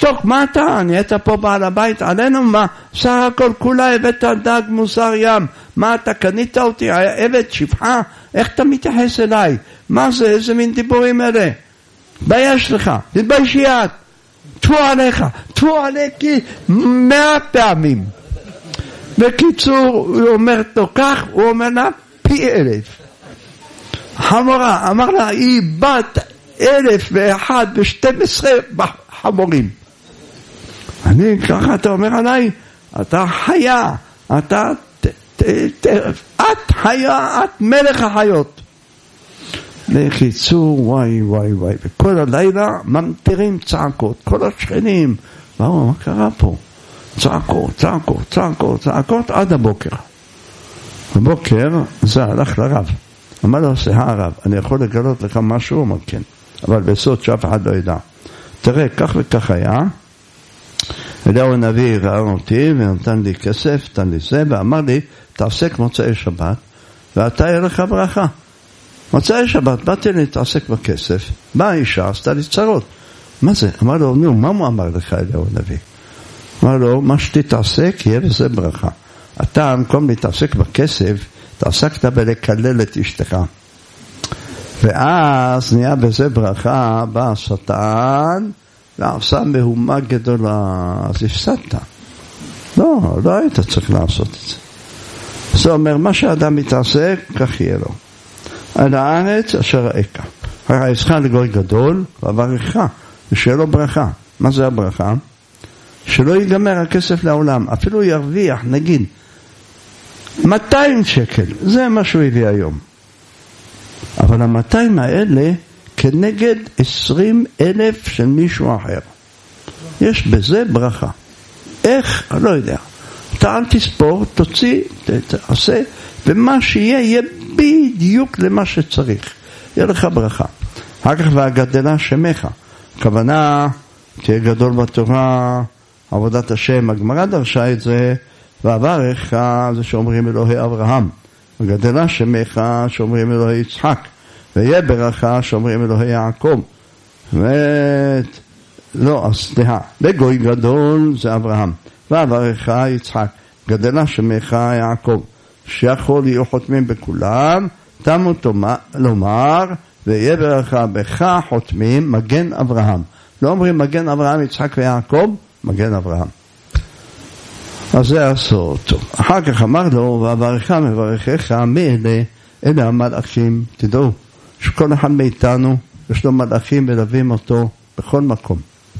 תשתוק, מה אתה? נהיית פה בעל הבית עלינו? מה? סך הכל כולה הבאת דג מוסר ים. מה אתה קנית אותי? עבד שפחה? איך אתה מתייחס אליי? מה זה? איזה מין דיבורים אלה? תתבייש לך, תתבייש יד. תפו עליך, תפו עליכי מאה פעמים. בקיצור, הוא אומר לו כך, הוא אומר לה פי אלף. חמורה, אמר לה, היא בת אלף ואחד ושתים עשרה חמורים. אני, ככה אתה אומר עליי, אתה חיה, אתה, ת, ת, ת, את חיה, את מלך החיות. בקיצור, וואי וואי וואי, וכל הלילה ממטירים צעקות, כל השכנים, ואו, מה קרה פה? צעקות, צעקות, צעקות, צעקות עד הבוקר. בבוקר זה הלך לרב. אמר לו, סליחה הרב, אני יכול לגלות לך משהו? הוא אמר כן, אבל בסוד שאף אחד לא ידע. תראה, כך וכך היה, אליהו הנביא ראה אותי ונתן לי כסף, נתן לי זה, ואמר לי, תעסק מוצאי שבת, ואתה יהיה לך ברכה. מוצאי שבת, באתי להתעסק בכסף, באה האישה, עשתה לי צרות. מה זה? אמר לו, נו, מה הוא אמר לך אליהו הנביא? אמר לו, מה שתתעסק, יהיה בזה ברכה. אתה, במקום להתעסק בכסף, תעסקת בלקלל את אשתך. ואז נהיה בזה ברכה, בא השטן, ועשה מהומה גדולה, אז הפסדת. לא, לא היית צריך לעשות את זה. זה אומר, מה שאדם מתעסק, כך יהיה לו. על הארץ אשר ראיך. הרי יצחק לגוי גדול, וברכך, ושיהיה לו ברכה. מה זה הברכה? שלא ייגמר הכסף לעולם, אפילו ירוויח, נגיד, מאתיים שקל, זה מה שהוא הביא היום. אבל ה-מאתיים האלה כנגד עשרים אלף של מישהו אחר. יש בזה ברכה. איך? אני לא יודע. אתה אל תספור, תוציא, תעשה, ומה שיהיה, יהיה בדיוק למה שצריך. יהיה לך ברכה. אחר כך והגדלה שמך. הכוונה, תהיה גדול בתורה, עבודת השם. הגמרא דרשה את זה, ועברך זה שאומרים אלוהי אברהם. וגדלה שמך שאומרים אלוהי יצחק. ויהיה ברכה שאומרים אלוהי יעקב. ואת... לא, אז סליחה. לגוי גדול זה אברהם. ועברך יצחק. גדלה שמך יעקב. שיכול יהיו חותמים בכולם. תמו לומר, ויהיה ברכה בך חותמים מגן אברהם. לא אומרים מגן אברהם, יצחק ויעקב, מגן אברהם. אז זה עשו אותו. אחר כך אמר לו, והברכה מברכך מאלה, אלה המלאכים. תדעו שכל אחד מאיתנו יש לו מלאכים מלווים אותו בכל מקום.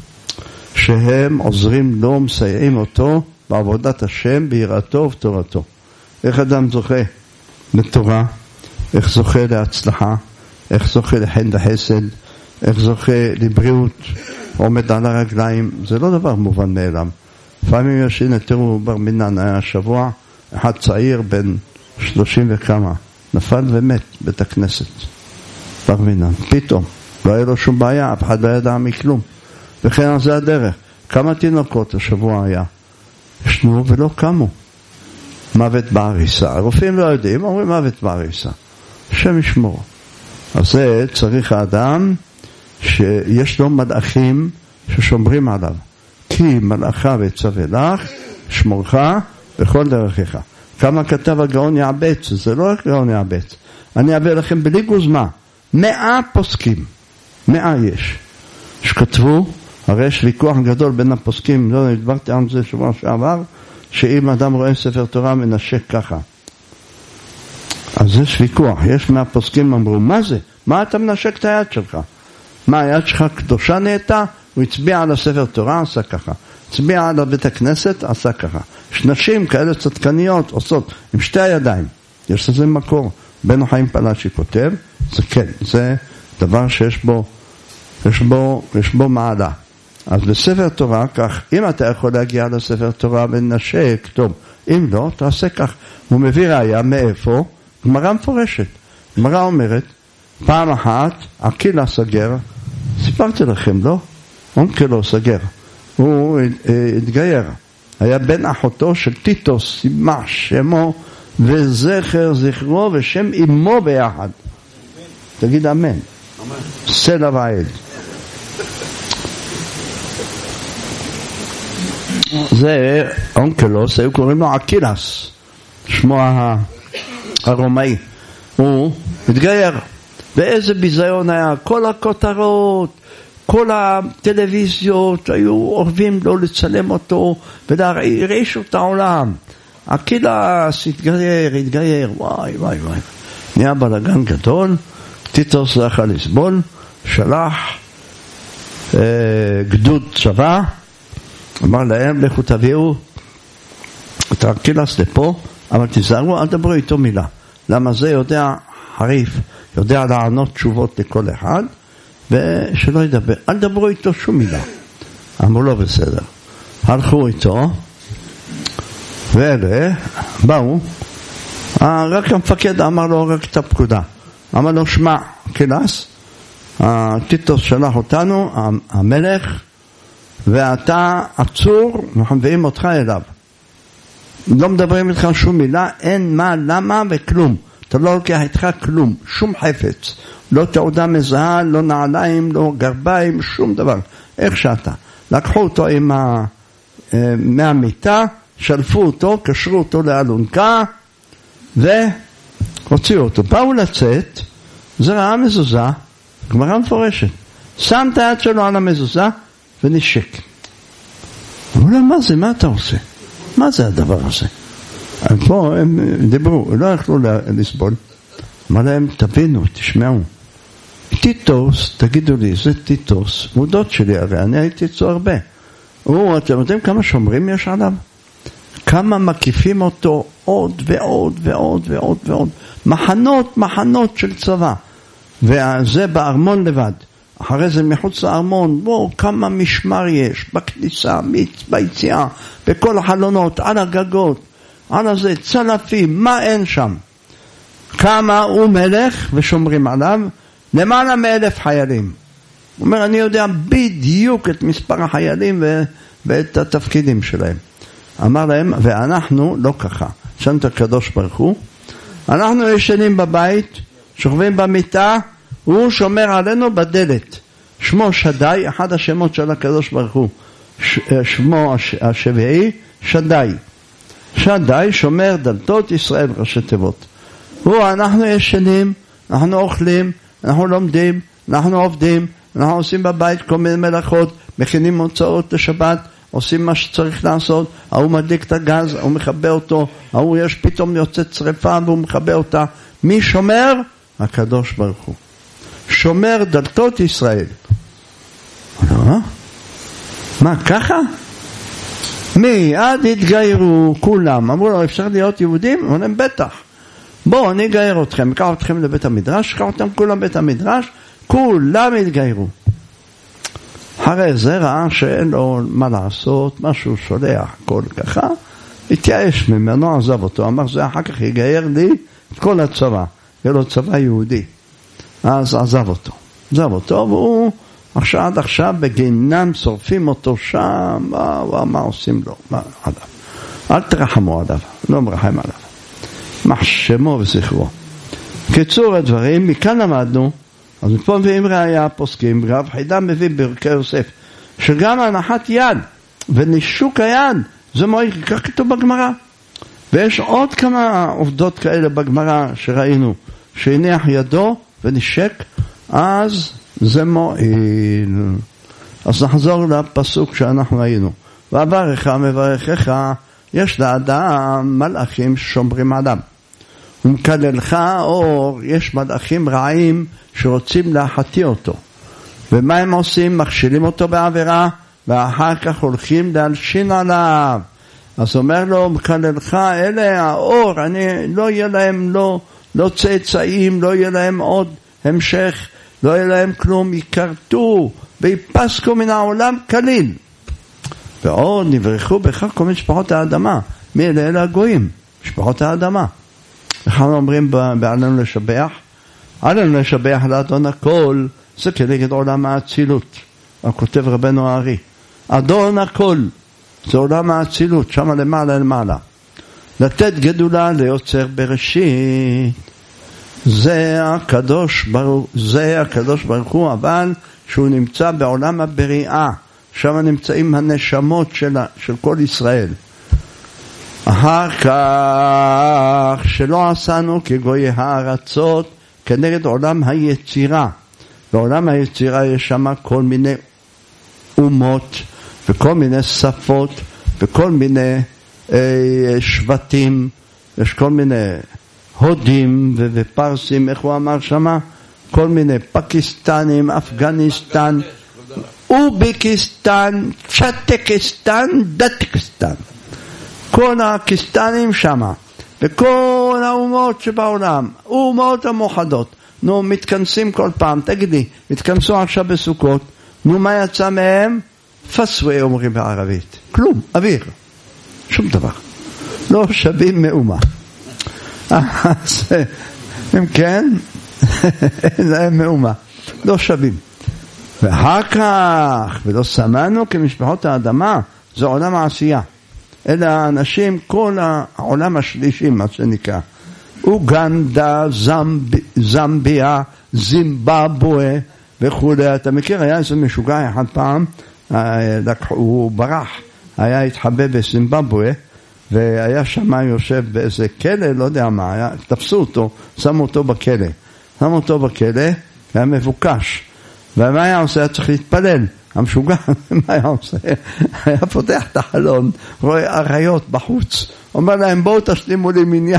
שהם עוזרים לו, מסייעים אותו בעבודת השם, ביראתו ובתורתו. איך אדם זוכה לתורה, איך זוכה להצלחה, איך זוכה לחן וחסד, איך זוכה לבריאות, עומד על הרגליים, זה לא דבר מובן מאליו. לפעמים יש, הנה תראו, בר מינן היה השבוע, אחד צעיר בן שלושים וכמה, נפל ומת בית הכנסת, בר מינן, פתאום, לא היה לו שום בעיה, אף אחד לא ידע מכלום, וכן על זה הדרך. כמה תינוקות השבוע היה? ישנו ולא קמו. מוות בעריסה, הרופאים לא יודעים, אומרים מוות בעריסה, השם ישמור. אז זה צריך האדם שיש לו מלאכים ששומרים עליו. כי מלאכה וצווה לך, שמורך בכל דרכך. כמה כתב הגאון יעבץ, זה לא רק גאון יעבץ. אני אעביר לכם בלי גוזמה, מאה פוסקים, מאה יש, שכתבו, הרי יש ויכוח גדול בין הפוסקים, לא נדברתי על זה שבוע שעבר, שאם אדם רואה ספר תורה מנשק ככה. אז יש ויכוח, יש מהפוסקים אמרו, מה זה? מה אתה מנשק את היד שלך? מה, היד שלך קדושה נהייתה? הוא הצביע על הספר תורה, עשה ככה. הצביע על בית הכנסת, עשה ככה. יש נשים כאלה צדקניות עושות עם שתי הידיים. יש לזה מקור. בנו חיים פלאשי כותב, זה כן, זה דבר שיש בו, יש בו, יש בו מעלה. אז בספר תורה, כך, אם אתה יכול להגיע לספר תורה ונשק, טוב, אם לא, תעשה כך. הוא מביא ראיה מאיפה? גמרא מפורשת. גמרא אומרת, פעם אחת, אקילה סגר, סיפרתי לכם, לא? אונקלו סגר, הוא התגייר, היה בן אחותו של טיטוס, יימח שמו וזכר זכרו ושם אמו ביחד. תגיד אמן. סלע ועד. זה אונקלוס, היו קוראים לו אקילס, שמו הרומאי. הוא התגייר, ואיזה ביזיון היה, כל הכותרות, כל הטלוויזיות היו אוהבים לו לצלם אותו ולהרעיש את העולם. אקילס התגייר, התגייר, וואי וואי וואי, נהיה בלגן גדול. טיטוס לא יכול לסבול, שלח אה, גדוד צבא, אמר להם, לכו תביאו את אקילס לפה, אבל תזהרו, אל דברו איתו מילה. למה זה יודע חריף, יודע לענות תשובות לכל אחד, ושלא ידבר, אל דברו איתו שום מילה. אמרו לו בסדר. הלכו איתו, ואלה באו, רק המפקד אמר לו רק את הפקודה. אמר לו, שמע, אקילס, טיטוס שלח אותנו, המלך, ואתה עצור, אנחנו מביאים אותך אליו. לא מדברים איתך שום מילה, אין מה, למה וכלום. אתה לא לוקח איתך כלום, שום חפץ. לא תעודה מזהה, לא נעליים, לא גרביים, שום דבר. איך שאתה. לקחו אותו עם ה... מהמיטה, שלפו אותו, קשרו אותו לאלונקה, והוציאו אותו. באו לצאת, זה ראה מזוזה, גמרא מפורשת. שם את היד שלו על המזוזה, ונשק. אמרו לה, מה זה? מה אתה עושה? מה זה הדבר הזה? פה הם דיברו, לא יכלו לסבול. אמר להם, תבינו, תשמעו. טיטוס, תגידו לי, זה טיטוס, הוא דוד שלי, הרי אני הייתי אצלו הרבה. הוא, אתם יודעים כמה שומרים יש עליו? כמה מקיפים אותו עוד ועוד ועוד ועוד ועוד. מחנות, מחנות של צבא. וזה בארמון לבד. אחרי זה מחוץ לארמון, בוא, כמה משמר יש, בכניסה, ביציאה, בכל החלונות, על הגגות, על הזה, צלפים, מה אין שם? כמה הוא מלך ושומרים עליו, למעלה מאלף חיילים. הוא אומר, אני יודע בדיוק את מספר החיילים ו- ואת התפקידים שלהם. אמר להם, ואנחנו לא ככה, שנת הקדוש ברוך הוא, אנחנו ישנים בבית, שוכבים במיטה, הוא שומר עלינו בדלת. שמו שדי, אחד השמות של הקדוש ברוך הוא, ש- שמו הש- השביעי, שדי. שדי שומר דלתות ישראל, ראשי תיבות. הוא, אנחנו ישנים, אנחנו אוכלים, אנחנו לומדים, אנחנו עובדים, אנחנו עושים בבית כל מיני מלאכות, מכינים מוצאות לשבת, עושים מה שצריך לעשות, ההוא מדליק את הגז, הוא מכבה אותו, ההוא יש פתאום יוצאת שריפה והוא מכבה אותה. מי שומר? הקדוש ברוך הוא. שומר דלתות ישראל. לא? מה, ככה? מיד התגיירו כולם. אמרו לו, אפשר להיות יהודים? אמרו להם, בטח. בואו, אני אגייר אתכם. אקח אתכם לבית המדרש, אקח אותם כולם בית המדרש, כולם התגיירו. אחרי זה ראה שאין לו מה לעשות, משהו שולח, כל ככה, התייאש ממנו, עזב אותו. אמר, זה אחר כך יגייר לי את כל הצבא. יהיה לו צבא יהודי. אז עזב אותו. עזב אותו, והוא עכשיו, עד עכשיו בגינם שורפים אותו שם, מה, מה עושים לו? מה, עליו. אל תרחמו עליו, לא מרחם עליו. מה שמו וזכרו. קיצור הדברים, מכאן למדנו, אז מפה מביאים ראיה פוסקים, רב חידה מביא ברכי יוסף, שגם הנחת יד ונישוק היד, זה מועיל, כך כתוב בגמרא. ויש עוד כמה עובדות כאלה בגמרא שראינו, שהניח ידו ונשק, אז זה מועיל. אז נחזור לפסוק שאנחנו ראינו. ואברך מברכך, יש לאדם מלאכים שומרים עליו. ומקללך אור, יש מלאכים רעים שרוצים להחטיא אותו. ומה הם עושים? מכשילים אותו בעבירה, ואחר כך הולכים להלשין עליו. אז אומר לו, מקללך, אלה האור, אני, לא יהיה להם לא, לא צאצאים, לא יהיה להם עוד המשך, לא יהיה להם כלום, יקרתו ויפסקו מן העולם כליל. ועוד נברחו בכך כל משפחות האדמה. מי אלה? אלה הגויים, משפחות האדמה. אנחנו אומרים בעלינו לשבח, עלינו לשבח לאדון הכל, זה כנגד עולם האצילות. הכותב רבנו הארי, אדון הכל, זה עולם האצילות, שם למעלה למעלה. לתת גדולה ליוצר בראשית, זה הקדוש ברוך, זה הקדוש ברוך הוא, אבל שהוא נמצא בעולם הבריאה, שם נמצאים הנשמות של, של כל ישראל. אחר כך שלא עשינו כגויי הארצות כנגד עולם היצירה. בעולם היצירה יש שם כל מיני אומות וכל מיני שפות וכל מיני אה, שבטים, יש כל מיני הודים ו- ופרסים, איך הוא אמר שם? כל מיני פקיסטנים, אפגניסטן, אובקיסטן, צ'טקיסטן, דתקיסטן. כל הקיסטנים שם, וכל האומות שבעולם, אומות המאוחדות, נו, מתכנסים כל פעם. תגידי, התכנסו עכשיו בסוכות, נו, מה יצא מהם? פסווי אומרים בערבית. כלום, אוויר. שום דבר. לא שווים מאומה. אז, אם כן, אין להם מאומה. לא שווים. ואחר כך, ולא שמענו כמשפחות האדמה, זה עולם העשייה. אלה האנשים, כל העולם השלישי, מה שנקרא. אוגנדה, זמב, זמביה, זימבבואה וכו'. אתה מכיר, היה איזה משוגע אחד פעם, הוא ברח, היה התחבא בזימבבואה, והיה שם יושב באיזה כלא, לא יודע מה, היה, תפסו אותו, שמו אותו בכלא. שמו אותו בכלא, היה מבוקש. ומה היה עושה? היה צריך להתפלל. המשוגע, מה היה עושה? היה פותח את החלון, רואה אריות בחוץ, אומר להם בואו תשלימו לי מניין.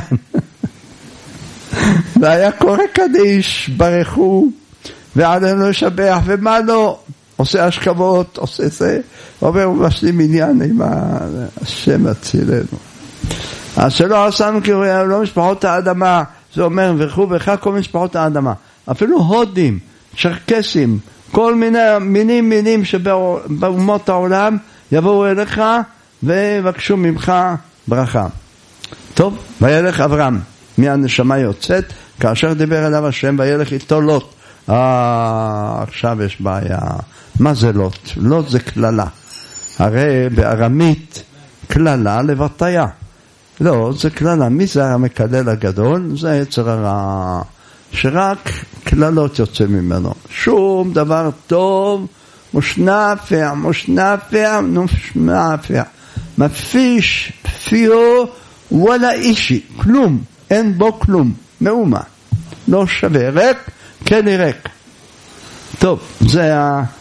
והיה קורא קדיש, ברכו, ועלינו לשבח, ומה לא? עושה השכבות, עושה זה, אומר הוא משלים מניין עם השם הצילנו. אז שלא עשינו כראיה, לא משפחות האדמה, זה אומר, ורכו בך כל משפחות האדמה. אפילו הודים, צ'רקסים, כל מיני מינים מינים שבאומות העולם יבואו אליך ובקשו ממך ברכה. טוב, וילך אברהם מהנשמה יוצאת, כאשר דיבר אליו השם וילך איתו לוט. אה, עכשיו יש בעיה. מה זה לוט? לוט זה כללה. הרי בארמית כללה לבטיה. לא, זה כללה. מי זה המקלל הגדול? זה יצר הרע. שרק כללות יוצא ממנו. שום דבר טוב, מושנפע, מושנפע, מושנפע. מפיש פיו וואלה אישי. כלום. אין בו כלום. מאומה. לא שווה. ריק, כן ריק. טוב, זה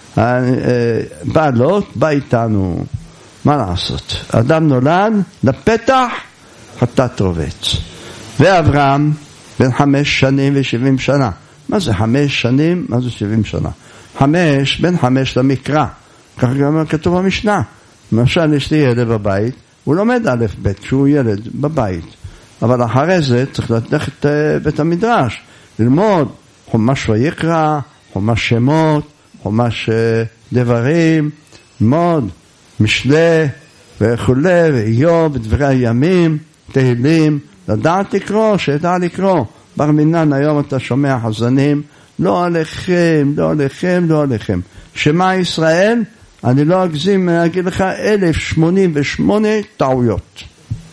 הבעלות, בא איתנו. מה לעשות? אדם נולד לפתח, חטאת רובץ. ואברהם, בין חמש שנים ושבעים שנה. מה זה חמש שנים? מה זה שבעים שנה? חמש, בין חמש למקרא. כך גם כתוב במשנה. למשל, יש לי ילד בבית, הוא לומד א' ב' שהוא ילד בבית. אבל אחרי זה צריך ללכת בית המדרש, ללמוד חומש ויקרא, חומש שמות, חומש דברים, ללמוד משלי וכו', ואיוב, דברי הימים, תהילים, לדעת לקרוא, שידע לקרוא. בר מינן היום אתה שומע חזנים, לא עליכם, לא עליכם, לא עליכם. שמה ישראל, אני לא אגזים, אני אגיד לך אלף שמונים ושמונה טעויות.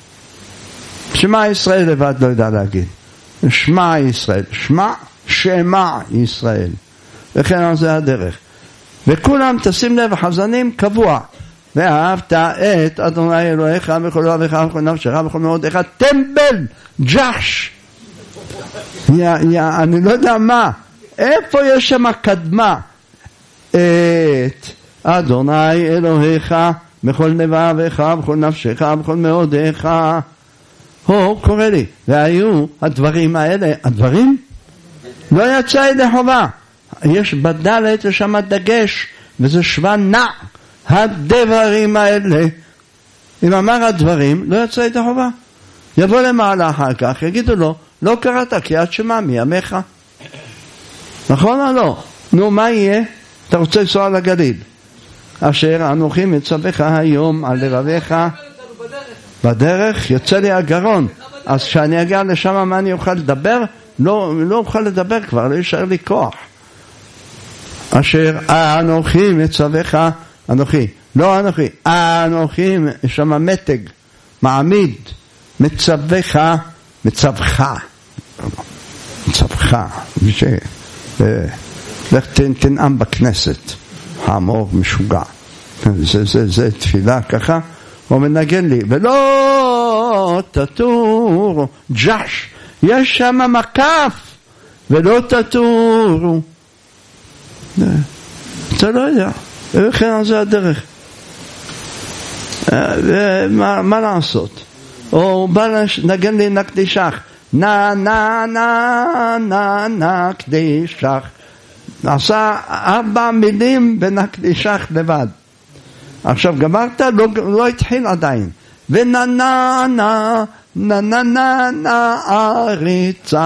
שמה ישראל לבד לא יודע להגיד. שמה ישראל, שמה, שמה ישראל. וכן זה הדרך. וכולם תשים לב חזנים קבוע. ואהבת את אדוני אלוהיך בכל לבבך ובכל נפשך ובכל מאודך. טמבל, ג'ש. אני לא יודע מה. איפה יש שם קדמה? את אדוני אלוהיך בכל לבבך ובכל נפשך ובכל מאודך. הוא קורא לי. והיו הדברים האלה, הדברים? לא יצא ידי חובה. יש בדלת ושם דגש, וזה שווה נע. הדברים האלה, אם אמר הדברים, לא יצא ידי חובה. יבוא למעלה אחר כך, יגידו לו, לא קראת קריאת שמע מימיך. נכון או לא? נו, מה יהיה? אתה רוצה לנסוע לגליל. אשר אנוכי מצווך היום על לבביך. בדרך יוצא לי הגרון. אז כשאני אגיע לשם, מה אני אוכל לדבר? לא, לא אוכל לדבר כבר, לא יישאר לי כוח. אשר אנוכי מצווך, אנוכי, לא אנוכי, אנוכי, יש שם מתג, מעמיד, מצווך, מצווך, מצווך, לך תנאם בכנסת, חמור משוגע, זה, זה, זה תפילה ככה, הוא מנגן לי, ולא תטורו, ג'ש, יש שם מקף, ולא תטורו. אתה לא יודע, וכן זה הדרך. מה, מה לעשות? או בא נגן לי נקדישך, נא נא נא נא נקדישך, עשה ארבע מילים בנקדישך לבד. עכשיו גמרת, לא, לא התחיל עדיין. ונא נא נא נא נא נא נא אריצך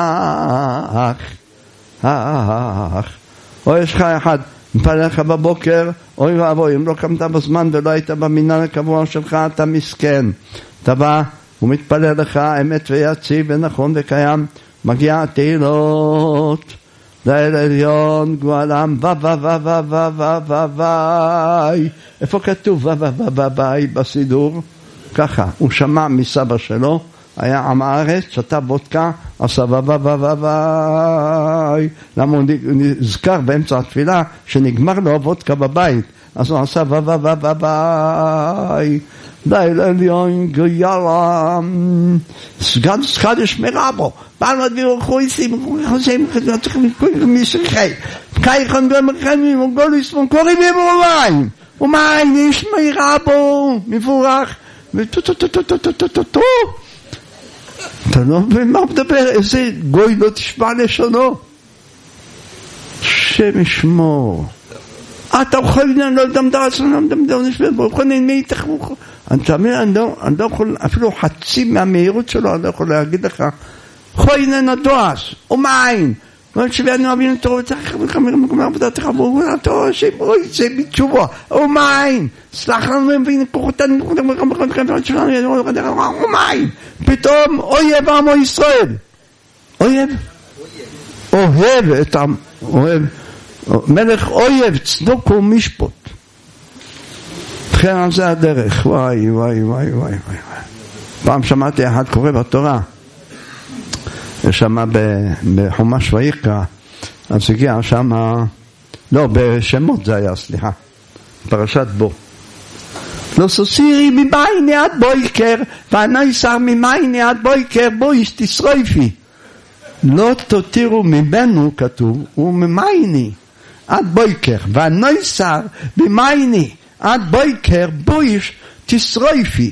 אך. או יש לך אחד מפלל לך בבוקר, אוי ואבוי, אם לא קמת בזמן ולא היית במנהל הקבוע שלך, אתה מסכן. אתה בא, הוא מתפלל לך, אמת ויציב ונכון וקיים, מגיע התהילות, לאל עליון גואלם, ו ו ו ו ו ו ו ו. איפה כתוב ו ו ו ו ו בסידור? ככה, הוא שמע מסבא שלו, היה עם הארץ, שתה וודקה, עשה ו ו ו ו ו. למה הוא נזכר באמצע התפילה שנגמר לו הוודקה בבית, אז הוא עשה ו ו ו ו ו. לאל עליון גואלם, סגן סחדש מרבו, פעם מדביר חויסים, חויסים, משכי, קייכון במחמים, וגולוס וקוראים ימוריים, ומים יש מרבו, מבורך, וטו טו טו טו טו טו טו טו טו. אתה לא מבין מה מדבר, איזה גוי לא תשמע לשונו. שם ישמור. אתה אוכל, אני לא יודעת, אני לא יודעת, אני לא יודעת, מי תחבוך. אני לא יכול, אפילו חצי מהמהירות שלו, אני לא יכול להגיד לך, חוינן הדועס, ומים, ושביאנו אבינו תורו, וצריך לקמר מקום עבודה, תחברו, תורו, שבוי, זה בתשובו, ומים, סלח לנו, והנה כוחותנו, ומים, פתאום אויב עמו ישראל, אויב, אוהב את העם, אוהב, מלך אויב, צדוק ומשפוט. לכן זה הדרך, וואי וואי וואי וואי וואי. פעם שמעתי אחד קורא בתורה, שמה בחומש ויקרא, אז הגיע שמה, לא, בשמות זה היה, סליחה, פרשת בו. לא סוסירי ממייני עד בויקר, והנויסר ממייני עד בויקר, בויש תשרופי. לא תותירו ממנו, כתוב, הוא ממייני עד בויקר, והנויסר ממייני עד בויקר, בויש תשרופי.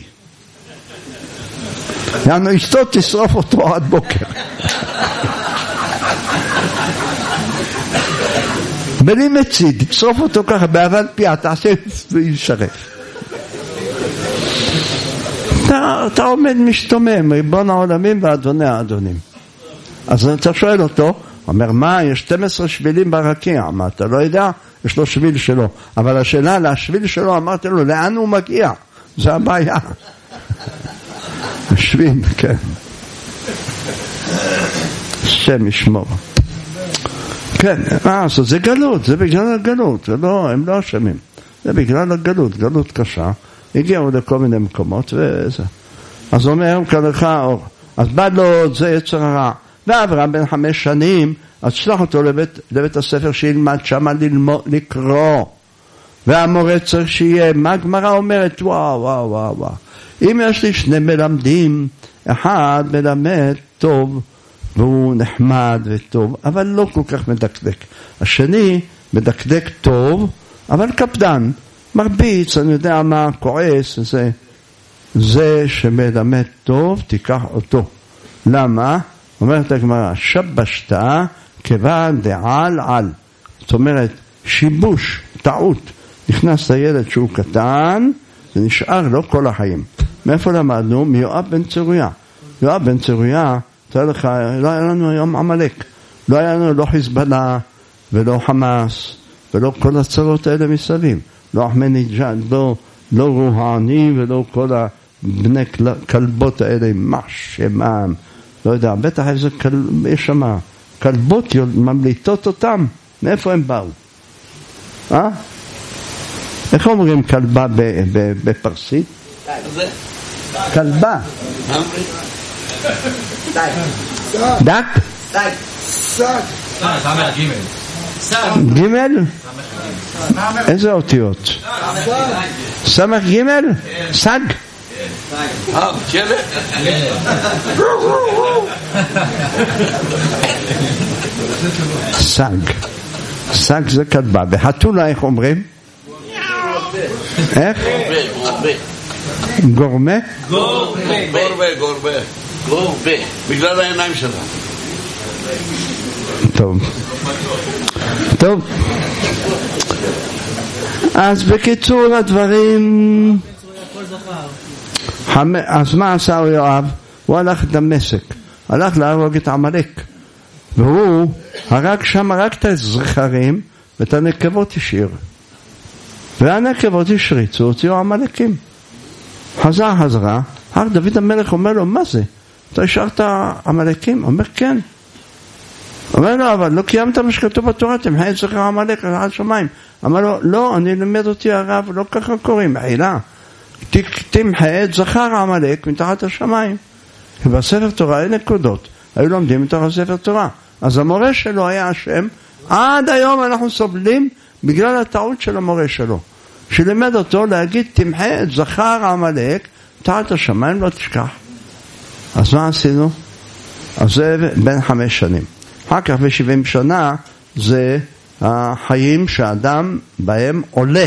יענו אשתו תשרוף אותו עד בוקר. בלי מציד, תשרוף אותו ככה באבן פיה, תעשה וישרף. אתה, אתה עומד משתומם, ריבון העולמים ואדוני האדונים. אז אתה שואל אותו, אומר, מה, יש שנים עשר שבילים ברקיע, מה, אתה לא יודע? יש לו שביל שלו. אבל השאלה, לשביל שלו, אמרתי לו, לאן הוא מגיע? זה הבעיה. שביל, כן. שם ישמור. כן, אה, אז זה גלות, זה בגלל הגלות, זה לא, הם לא אשמים. זה בגלל הגלות, גלות קשה. הגיעו לכל מיני מקומות וזה. אז אומר, כלך האור. אז בא לו, זה יצר הרע. ואברהם בן חמש שנים, אז שלח אותו לבית, לבית הספר שילמד שמה ללמוד, לקרוא. והמורה צריך שיהיה, מה הגמרא אומרת? וואו, וואו, וואו, וואו. אם יש לי שני מלמדים, אחד מלמד טוב, והוא נחמד וטוב, אבל לא כל כך מדקדק. השני מדקדק טוב, אבל קפדן, מרביץ, אני יודע מה, כועס, זה, זה שמלמד טוב, תיקח אותו. למה? אומרת הגמרא, שבשתה כיוון דעל על. זאת אומרת, שיבוש, טעות. נכנס לילד שהוא קטן, זה נשאר לו כל החיים. מאיפה למדנו? מיואב בן צרויה. יואב בן צרויה, תראה לך, לא היה לנו היום עמלק. לא היה לנו לא חיזבאללה, ולא חמאס, ולא כל הצרות האלה מסביב. לא אחמדינג'אד, לא, לא רוהני, ולא כל הבני כלבות האלה, מה שמם. לא יודע, בטח איזה כל, יש שם, כלבות ממליטות אותם. מאיפה הם באו? אה? איך אומרים כלבה בפרסית? כלבה. דק? סק. סמך גימל. גימל? איזה אותיות? סמך ג' סג. אה, כלב? סג. סג זה כתבה. בחתולה איך אומרים? איך? גורמה? גורבה, גורבה. גורבה. בגלל העיניים שלה. טוב. טוב. אז בקיצור הדברים, אז מה עשה יואב? הוא הלך לדמשק, הלך להרוג את עמלק, והוא הרג שם רק את הזכרים ואת הנקבות השאיר, והנקבות השריצו, הוציאו עמלקים. חזר חזרה, אחר דוד המלך אומר לו, מה זה? אתה השארת עמלקים? אומר כן. אומר לו, אבל לא קיימת מה שכתוב בתורה, תמחה את זכר עמלק על שמיים. אמר לו, לא, אני למד אותי הרב, לא ככה קוראים, מחילה. תמחה את זכר עמלק מתחת השמיים. ובספר תורה אין נקודות, היו לומדים מתוך הספר תורה. אז המורה שלו היה השם, עד היום אנחנו סובלים בגלל הטעות של המורה שלו, שלימד אותו להגיד, תמחה את זכר עמלק מתחת השמיים, לא תשכח. אז מה עשינו? אז זה בין חמש שנים. אחר כך בשבעים שנה זה החיים שהאדם בהם עולה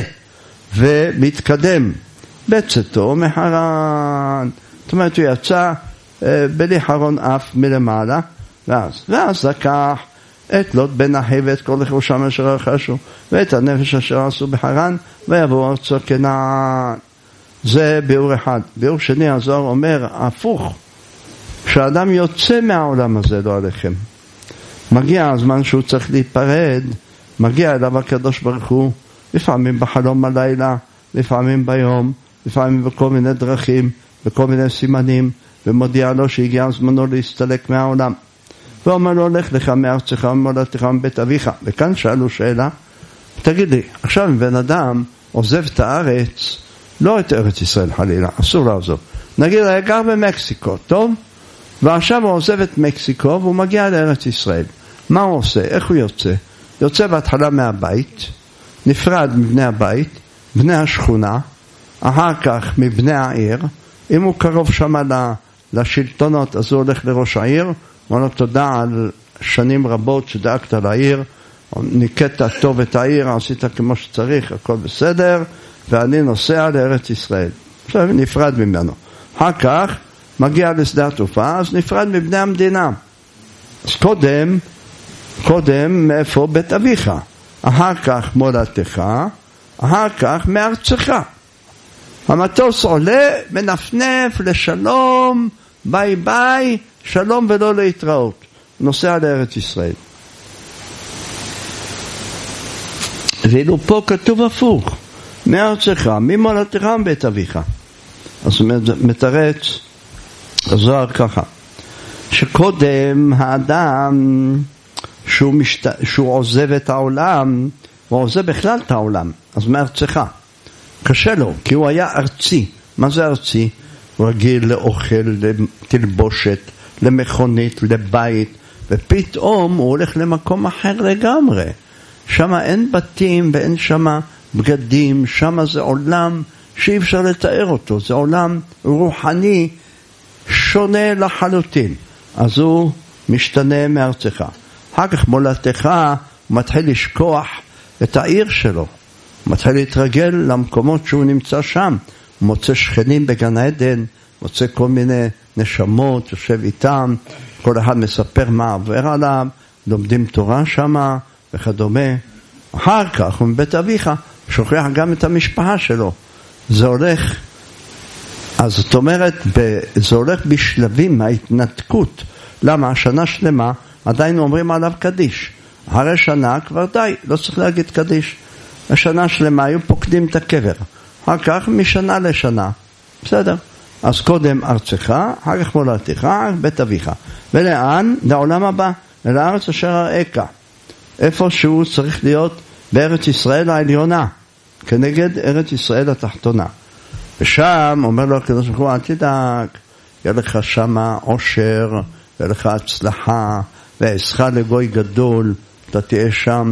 ומתקדם בצאתו מחרן. זאת אומרת, הוא יצא בלי חרון אף מלמעלה, ואז, ואז לקח את לוט בן אחי ואת כל רכושם אשר רכשו ואת הנפש אשר עשו בחרן ויבואו ארצו כנען. זה ביאור אחד. ביאור שני, הזוהר אומר הפוך, שהאדם יוצא מהעולם הזה, לא עליכם. מגיע הזמן שהוא צריך להיפרד, מגיע אליו הקדוש ברוך הוא, לפעמים בחלום הלילה, לפעמים ביום, לפעמים בכל מיני דרכים, בכל מיני סימנים, ומודיע לו שהגיע זמנו להסתלק מהעולם. ואומר לו, לך לך מארצך וממולדתך מבית אביך. וכאן שאלו שאלה, תגיד לי, עכשיו אם בן אדם עוזב את הארץ, לא את ארץ ישראל חלילה, אסור לעזוב. נגיד, היה גר במקסיקו, טוב? ועכשיו הוא עוזב את מקסיקו והוא מגיע לארץ ישראל. מה הוא עושה? איך הוא יוצא? יוצא בהתחלה מהבית, נפרד מבני הבית, בני השכונה, אחר כך מבני העיר. אם הוא קרוב שם לשלטונות, אז הוא הולך לראש העיר, הוא אומר לו תודה על שנים רבות שדאגת לעיר, ניקית טוב את העיר, עשית כמו שצריך, הכל בסדר, ואני נוסע לארץ ישראל. עכשיו נפרד ממנו. אחר כך מגיע לשדה התעופה, אז נפרד מבני המדינה. אז קודם, קודם מאיפה? בית אביך. אחר כך מולדתך, אחר כך מארצך. המטוס עולה, מנפנף לשלום, ביי ביי, שלום ולא להתראות. נוסע לארץ ישראל. ואילו פה כתוב הפוך, מארצך, ממולדתך מבית אביך. אז הוא מתרץ, הזוהר ככה, שקודם האדם שהוא, משת... שהוא עוזב את העולם, הוא עוזב בכלל את העולם, אז מארצך. קשה לו, כי הוא היה ארצי. מה זה ארצי? הוא רגיל לאוכל, לתלבושת, למכונית, לבית, ופתאום הוא הולך למקום אחר לגמרי. שם אין בתים ואין שם בגדים, שם זה עולם שאי אפשר לתאר אותו, זה עולם רוחני שונה לחלוטין. אז הוא משתנה מארצך. אחר כך מולדתך, הוא מתחיל לשכוח את העיר שלו, הוא מתחיל להתרגל למקומות שהוא נמצא שם, הוא מוצא שכנים בגן עדן, מוצא כל מיני נשמות, יושב איתם, כל אחד מספר מה עובר עליו, לומדים תורה שם וכדומה. אחר כך הוא מבית אביך, שוכח גם את המשפחה שלו. זה הולך, אז זאת אומרת, זה הולך בשלבים מההתנתקות. למה? שנה שלמה עדיין אומרים עליו קדיש. אחרי שנה כבר די, לא צריך להגיד קדיש. השנה שלמה היו פוקדים את הקבר. אחר כך משנה לשנה. בסדר. אז קודם ארצך, אחר כך מולדתך, בית אביך. ולאן? לעולם הבא, לארץ אשר אראך. איפה שהוא צריך להיות בארץ ישראל העליונה, כנגד ארץ ישראל התחתונה. ושם אומר לו הקדוש ברוך הוא, אל תדאג, יהיה לך שמה עושר, יהיה לך הצלחה, ועשך לגוי גדול, אתה תהיה שם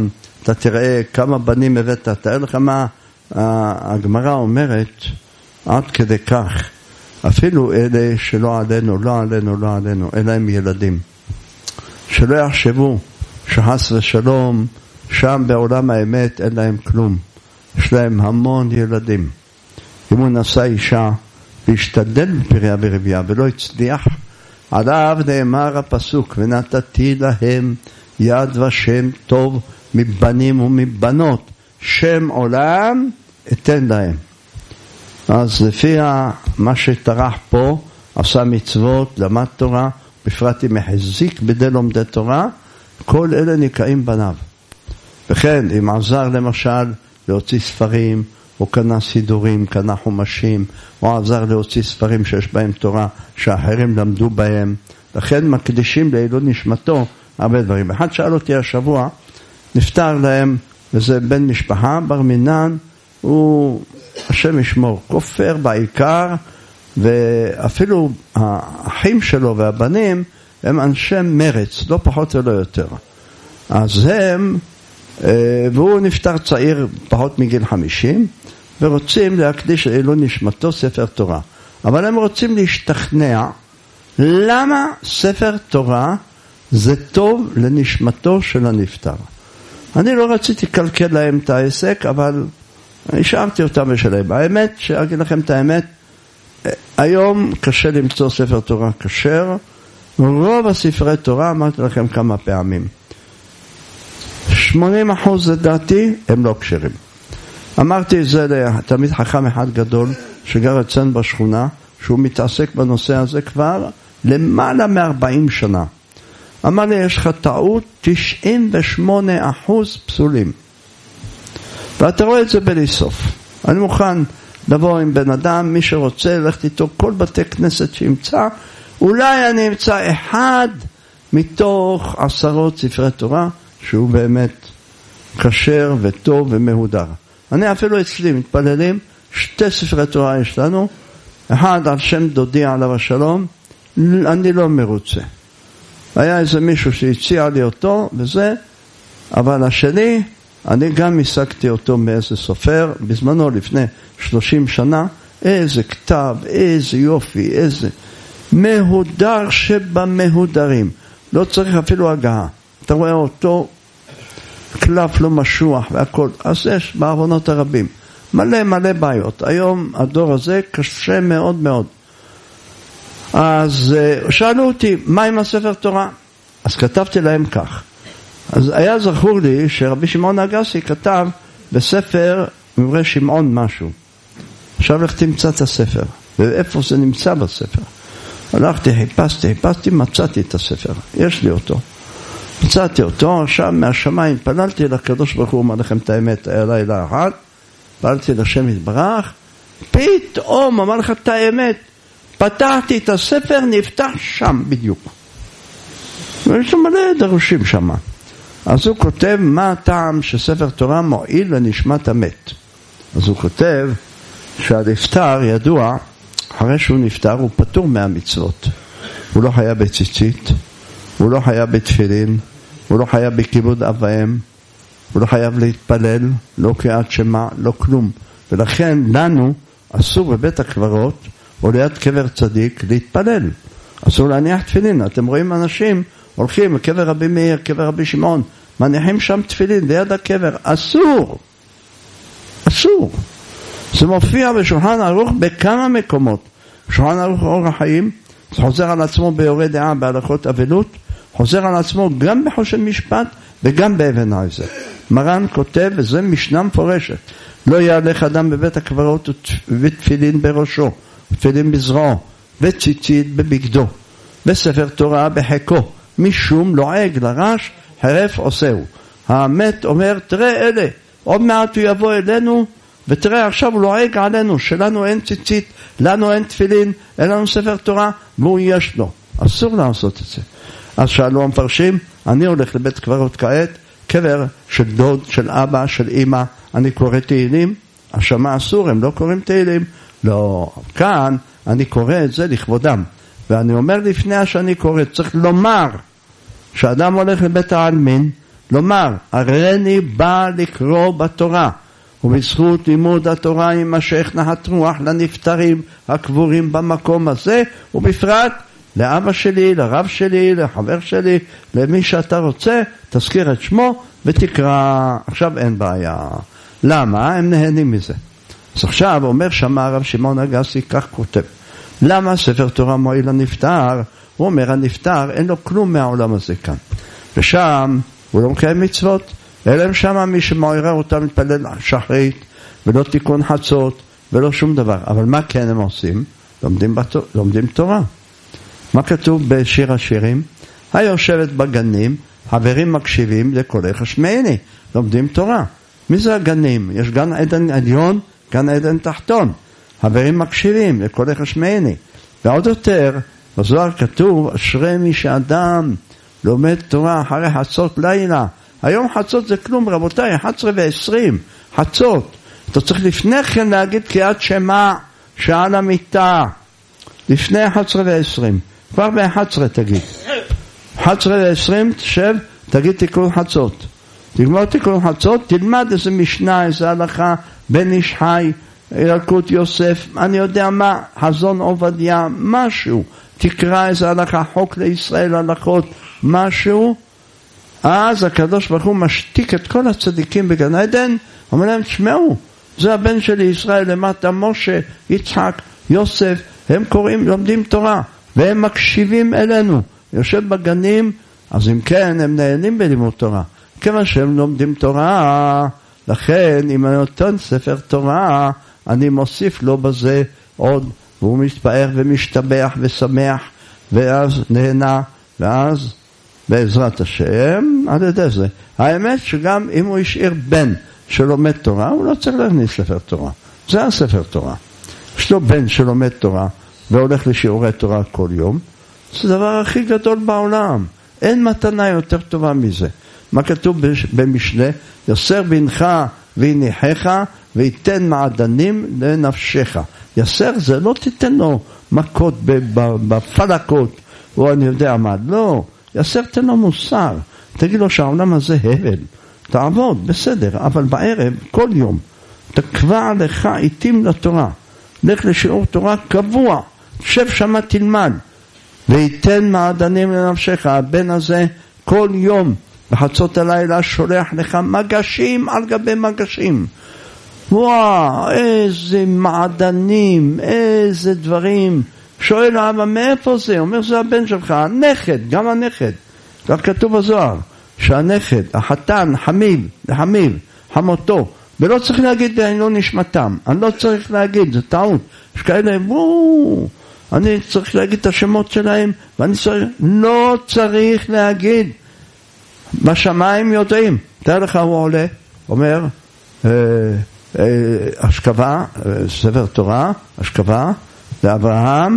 אתה תראה כמה בנים הבאת, תאר לך מה הגמרא אומרת עד כדי כך, אפילו אלה שלא עלינו, לא עלינו, לא עלינו, אלא הם ילדים. שלא יחשבו שחס ושלום שם בעולם האמת אין להם כלום. יש להם המון ילדים. אם הוא נשא אישה והשתדל בפריה ורבייה ולא הצליח, עליו נאמר הפסוק, ונתתי להם יד ושם טוב מבנים ומבנות, שם עולם אתן להם. אז לפי מה שטרח פה, עשה מצוות, למד תורה, בפרט אם החזיק בידי לומדי תורה, כל אלה נקראים בניו. וכן, אם עזר למשל להוציא ספרים, או קנה סידורים, קנה חומשים, או עזר להוציא ספרים שיש בהם תורה, שאחרים למדו בהם, לכן מקדישים לעילוי נשמתו הרבה דברים. אחד שאל אותי השבוע, נפטר להם, וזה בן משפחה, בר מינן, הוא, השם ישמור, כופר בעיקר, ואפילו האחים שלו והבנים, הם אנשי מרץ, לא פחות ולא יותר. אז הם, והוא נפטר צעיר פחות מגיל חמישים, ורוצים להקדיש לעילוי נשמתו ספר תורה. אבל הם רוצים להשתכנע, למה ספר תורה זה טוב לנשמתו של הנפטר. אני לא רציתי לקלקל להם את העסק, אבל השארתי אותם בשלהם. האמת, שאגיד לכם את האמת, היום קשה למצוא ספר תורה כשר, רוב הספרי תורה, אמרתי לכם כמה פעמים, שמונים אחוז לדעתי הם לא כשרים. אמרתי את זה לתלמיד חכם אחד גדול שגר אצלנו בשכונה, שהוא מתעסק בנושא הזה כבר למעלה מ-ארבעים שנה. אמר לי, יש לך טעות, תשעים ושמונה אחוז פסולים. ואתה רואה את זה בלי סוף. אני מוכן לבוא עם בן אדם, מי שרוצה, ללכת איתו כל בתי כנסת שימצא, אולי אני אמצא אחד מתוך עשרות ספרי תורה, שהוא באמת כשר וטוב ומהודר. אני אפילו אצלי מתפללים, שתי ספרי תורה יש לנו, אחד על שם דודי עליו השלום, אני לא מרוצה. היה איזה מישהו שהציע לי אותו וזה, אבל השני, אני גם השגתי אותו מאיזה סופר, בזמנו לפני שלושים שנה, איזה כתב, איזה יופי, איזה מהודר שבמהודרים. לא צריך אפילו הגעה. אתה רואה אותו, קלף לא משוח והכל. אז יש בעוונות הרבים. מלא מלא בעיות. היום הדור הזה קשה מאוד מאוד. אז שאלו אותי, מה עם הספר תורה? אז כתבתי להם כך. אז היה זכור לי שרבי שמעון אגסי כתב בספר מורה שמעון משהו. עכשיו לך תמצא את הספר. ואיפה זה נמצא בספר? הלכתי, חיפשתי, חיפשתי, מצאתי את הספר. יש לי אותו. מצאתי אותו, עכשיו מהשמיים פללתי לקדוש ברוך הוא, אומר לכם את האמת, היה לילה אחת, פללתי לשם יתברך, פתאום אמר לך את האמת, פתחתי את הספר, נפתח שם בדיוק. ויש מלא דרושים שם. אז הוא כותב מה הטעם שספר תורה מועיל לנשמת המת. אז הוא כותב שהנפטר ידוע, אחרי שהוא נפטר הוא פטור מהמצוות. הוא לא חיה בציצית, הוא לא חיה בתפילין, הוא לא חיה בכיבוד אב ואם, הוא לא חייב להתפלל, לא קריאת שמע, לא כלום. ולכן לנו אסור בבית הקברות או ליד קבר צדיק להתפלל. אסור להניח תפילין. אתם רואים אנשים הולכים לקבר רבי מאיר, קבר רבי שמעון, מניחים שם תפילין ליד הקבר. אסור. אסור. זה מופיע בשולחן ערוך בכמה מקומות. בשולחן ערוך אור החיים, זה חוזר על עצמו ביורה דעה בהלכות אבלות, חוזר על עצמו גם בחושן משפט וגם באבן עזר. מרן כותב, וזה משנה מפורשת, לא יהלך אדם בבית הקברות ותפילין בראשו, ותפילין בזרועו, וציצית בבגדו, וספר תורה בחיקו, משום לועג לרש, חרף עושהו. האמת אומר, תראה אלה, עוד מעט הוא יבוא אלינו, ותראה עכשיו הוא לועג עלינו, שלנו אין ציצית, לנו אין תפילין, אין לנו ספר תורה, והוא יש לו. אסור לעשות את זה. אז שאלו המפרשים, אני הולך לבית קברות כעת, קבר של דוד, של אבא, של אמא, אני קורא תהילים, השמה אסור, הם לא קוראים תהילים, לא, כאן אני קורא את זה לכבודם, ואני אומר לפני שאני קורא, צריך לומר, שאדם הולך לבית העלמין, כלומר, הריני בא לקרוא בתורה, ובזכות לימוד התורה יימשך נחת רוח לנפטרים הקבורים במקום הזה, ובפרט לאבא שלי, לרב שלי, לחבר שלי, למי שאתה רוצה, תזכיר את שמו ותקרא. עכשיו אין בעיה. למה? הם נהנים מזה. אז עכשיו אומר שמה הרב שמעון אגסי, כך כותב, למה ספר תורה מועיל לנפטר? הוא אומר, הנפטר אין לו כלום מהעולם הזה כאן, ושם הוא לא מקיים מצוות, אלא אם שמה מי שמעורר אותם מתפלל שחרית, ולא תיקון חצות, ולא שום דבר. אבל מה כן הם עושים? לומדים, בתור, לומדים תורה. מה כתוב בשיר השירים? היושבת בגנים, חברים מקשיבים לקולך השמעיני, לומדים תורה. מי זה הגנים? יש גן עדן עליון, גן עדן תחתון. חברים מקשיבים לקולך השמעיני. ועוד יותר, בזוהר כתוב, אשרי מי שאדם לומד תורה אחרי חצות לילה. היום חצות זה כלום, רבותיי, אחת עשרה ועשרים, חצות. אתה צריך לפני כן להגיד קריאת שמע שעל המיטה. לפני אחת עשרה ועשרים. כבר ב-אחת עשרה תגיד. אחת עשרה ועשרים תשב, תגיד תיקון חצות. תגמור תיקון חצות, תלמד איזה משנה, איזה הלכה, בן איש חי, ילקוט יוסף, אני יודע מה, חזון עובדיה, משהו. תקרא איזה הלכה, חוק לישראל, הלכות, משהו. אז הקדוש ברוך הוא משתיק את כל הצדיקים בגן עדן, אומר להם, תשמעו, זה הבן שלי ישראל למטה, משה, יצחק, יוסף, הם קוראים, לומדים תורה, והם מקשיבים אלינו, יושב בגנים, אז אם כן, הם נהנים בלימוד תורה, כיוון שהם לומדים תורה, לכן אם אני נותן ספר תורה, אני מוסיף לו בזה עוד, והוא מתפאר ומשתבח ושמח, ואז נהנה, ואז בעזרת השם, על ידי זה. האמת שגם אם הוא השאיר בן שלומד תורה, הוא לא צריך להכניס ספר תורה. זה הספר תורה. יש לו בן שלומד תורה, והולך לשיעורי תורה כל יום, זה הדבר הכי גדול בעולם. אין מתנה יותר טובה מזה. מה כתוב במשנה? יסר בנך ויניחך, ויתן מעדנים לנפשך. יסר זה לא תיתן לו מכות בפלקות, או אני יודע מה, לא. יסר תן לו מוסר, תגיד לו שהעולם הזה הבל, תעבוד, בסדר, אבל בערב, כל יום, תקבע לך עיתים לתורה, לך לשיעור תורה קבוע, שב שמה תלמד, ויתן מעדנים לנפשך. הבן הזה כל יום, בחצות הלילה, שולח לך מגשים על גבי מגשים. וואו, איזה מעדנים, איזה דברים. שואל האבא, מאיפה זה? אומר, זה הבן שלך, הנכד, גם הנכד. כך כתוב בזוהר, שהנכד, החתן, חמיל, חמיל, חמותו, ולא צריך להגיד, אני לא נשמתם, אני לא צריך להגיד, זה טעות. יש כאלה, וואו, אני צריך להגיד את השמות שלהם, ואני צריך, לא צריך להגיד. בשמיים יודעים. תראה לך, הוא עולה, אומר, אה, אה, השכבה, אה, ספר תורה, השכבה, לאברהם,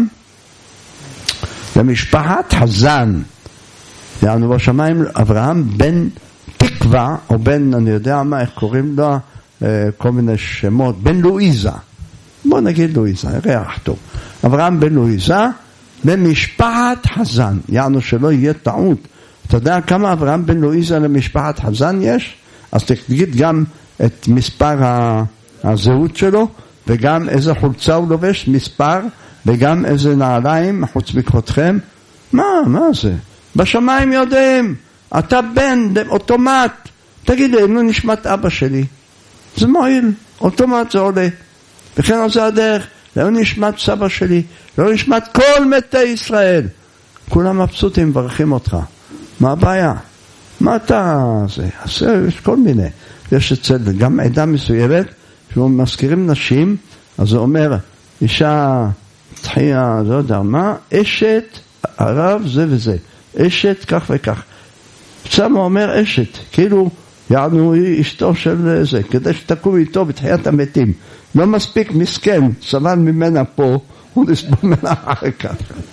למשפחת חזן. יענו בשמיים, אברהם בן תקווה, או בן, אני יודע מה, איך קוראים לו, כל מיני שמות, בן לואיזה. בוא נגיד לואיזה, ריח טוב. אברהם בן לואיזה, למשפחת חזן. יענו שלא יהיה טעות. אתה יודע כמה אברהם בן לואיזה למשפחת חזן יש? אז תגיד גם את מספר הזהות שלו, וגם איזה חולצה הוא לובש, מספר, וגם איזה נעליים, חוץ מכבודכם. מה, מה זה? בשמיים יודעים, אתה בן, אוטומט. תגיד לי, לא נשמת אבא שלי. זה מועיל, אוטומט זה עולה. וכן על זה הדרך, לא נשמת סבא שלי, לא נשמת כל מתי ישראל. כולם מבסוטים, מברכים אותך. מה הבעיה? מה אתה זה? אז יש כל מיני. יש אצל גם עדה מסוימת, שמזכירים נשים, אז זה אומר, אישה תחייה, לא יודע מה, אשת, הרב זה וזה, אשת כך וכך. שמה אומר אשת, כאילו, יענו היא אשתו של זה, כדי שתקום איתו בתחיית המתים. לא מספיק מסכן, סבל ממנה פה, הוא נסבל ממנה אחר כך.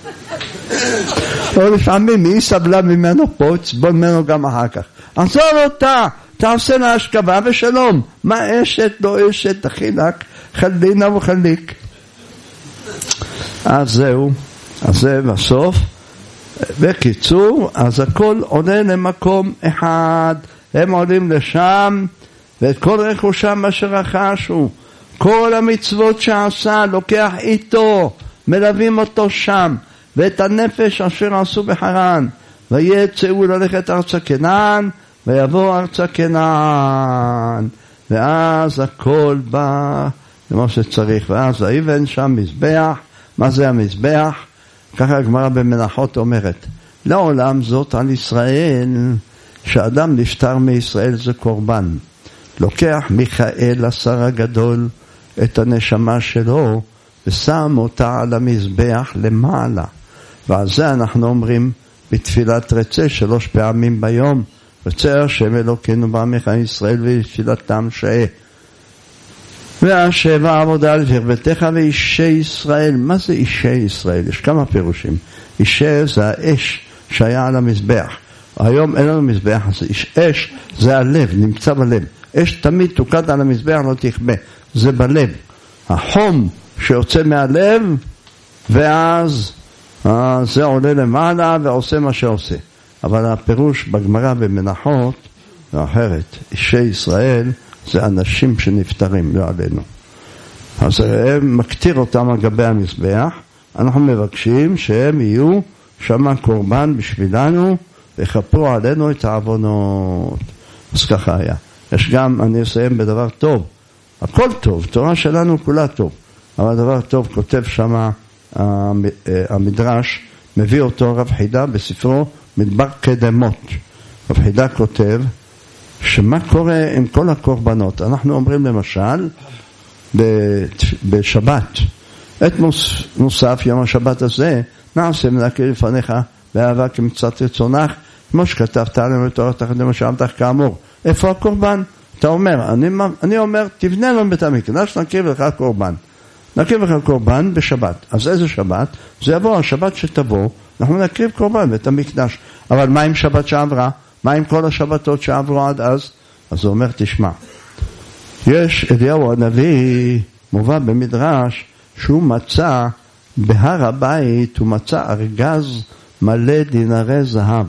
או לפעמים היא סבלה ממנו פה, תסבול ממנו גם אחר כך. עזור אותה, תעשה לה השכבה ושלום. מה אשת, לא אשת, תחילק, חלינה וחליק. אז זהו, אז זה בסוף. בקיצור, אז הכל עולה למקום אחד, הם עולים לשם, ואת כל רכושם אשר רכשו, כל המצוות שעשה, לוקח איתו, מלווים אותו שם, ואת הנפש אשר עשו בחרן, ויצאו ללכת ארצה כנען, ויבוא ארצה כנען, ואז הכל בא למה שצריך, ואז האבן שם מזבח. מה זה המזבח? ככה הגמרא במנחות אומרת, לעולם זאת על ישראל, שאדם נפטר מישראל זה קורבן. לוקח מיכאל השר הגדול את הנשמה שלו, ושם אותה על המזבח למעלה. ועל זה אנחנו אומרים בתפילת רצה שלוש פעמים ביום, רצה השם אלוקינו בעמך ישראל ותפילתם שעה. והשבע עבודה על הרבתך ואישי ישראל. מה זה אישי ישראל? יש כמה פירושים. אישי זה האש שהיה על המזבח. היום אין לנו מזבח, אז אש זה הלב, נמצא בלב. אש תמיד תוקד על המזבח, לא תכבה. זה בלב. החום שיוצא מהלב, ואז זה עולה למעלה ועושה מה שעושה. אבל הפירוש בגמרא במנחות זה אחרת. אישי ישראל זה אנשים שנפטרים, לא עלינו. אז הם מקטיר אותם על גבי המזבח. אנחנו מבקשים שהם יהיו שמה קורבן בשבילנו, ויכפרו עלינו את העוונות. אז ככה היה. יש גם, אני אסיים בדבר טוב. הכל טוב, תורה שלנו כולה טוב. אבל דבר טוב כותב שמה המדרש, מביא אותו רב חידה בספרו מדבר קדמות. רב חידה כותב שמה קורה עם כל הקורבנות. אנחנו אומרים למשל בשבת, את מוסף יום השבת הזה נעשה מנקה לפניך באהבה כמצוות רצונך, כמו שכתבת עלינו בתורת תחתינו שאמתך כאמור. איפה הקורבן? אתה אומר, אני, אני אומר תבנה לנו בית המקדש, נקריב לך קורבן. נקריב לך קורבן בשבת. אז איזה שבת? זה יבוא השבת שתבוא, אנחנו נקריב קורבן בית המקדש. אבל מה עם שבת שעברה? מה עם כל השבתות שעברו עד אז? אז הוא אומר, תשמע, יש אליהו הנביא מובא במדרש שהוא מצא בהר הבית, הוא מצא ארגז מלא דינרי זהב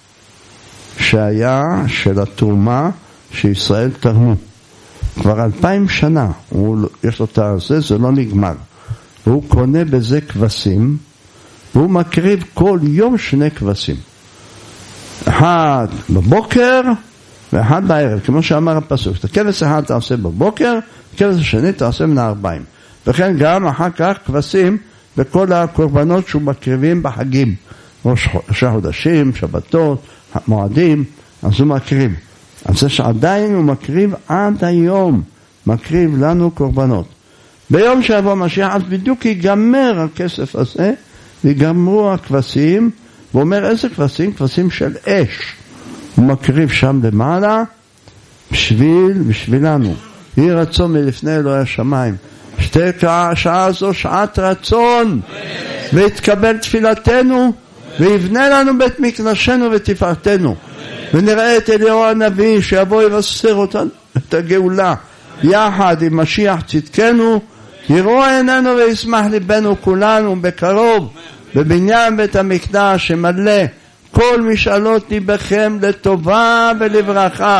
שהיה של התרומה שישראל תרמו כבר אלפיים שנה. הוא, יש לו את זה, זה לא נגמר. הוא קונה בזה כבשים, והוא מקריב כל יום שני כבשים, אחד בבוקר ואחד בערב, כמו שאמר הפסוק. את הכבש אחד תעשה בבוקר, הכבש השני תעשה מן הארבעים. וכן גם אחר כך כבשים בכל הקורבנות שהוא מקריבים בחגים, ראש חודשים, שבתות, מועדים, אז הוא מקריב. אז זה שעדיין הוא מקריב עד היום, מקריב לנו קורבנות. ביום שיבוא משיח, אז בדיוק ייגמר הכסף הזה, ויגמרו הכבשים, הוא אומר איזה כבשים? כבשים של אש. הוא מקריב שם למעלה בשביל, בשבילנו. יהי רצון מלפני אלוהי השמיים. שתקע שעה זו שעת רצון, ויתקבל תפילתנו, ויבנה לנו בית מקדשנו ותפארתנו. ונראה את אליהו הנביא שיבוא יבשר אותנו את הגאולה, יחד עם משיח צדקנו, יראו עינינו וישמח ליבנו כולנו בקרוב, בבניין בית המקדש שמלא כל משאלות ליבכם לטובה ולברכה,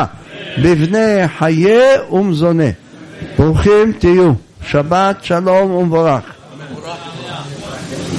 בבני חיי ומזוני. ברוכים תהיו, שבת שלום ומבורך.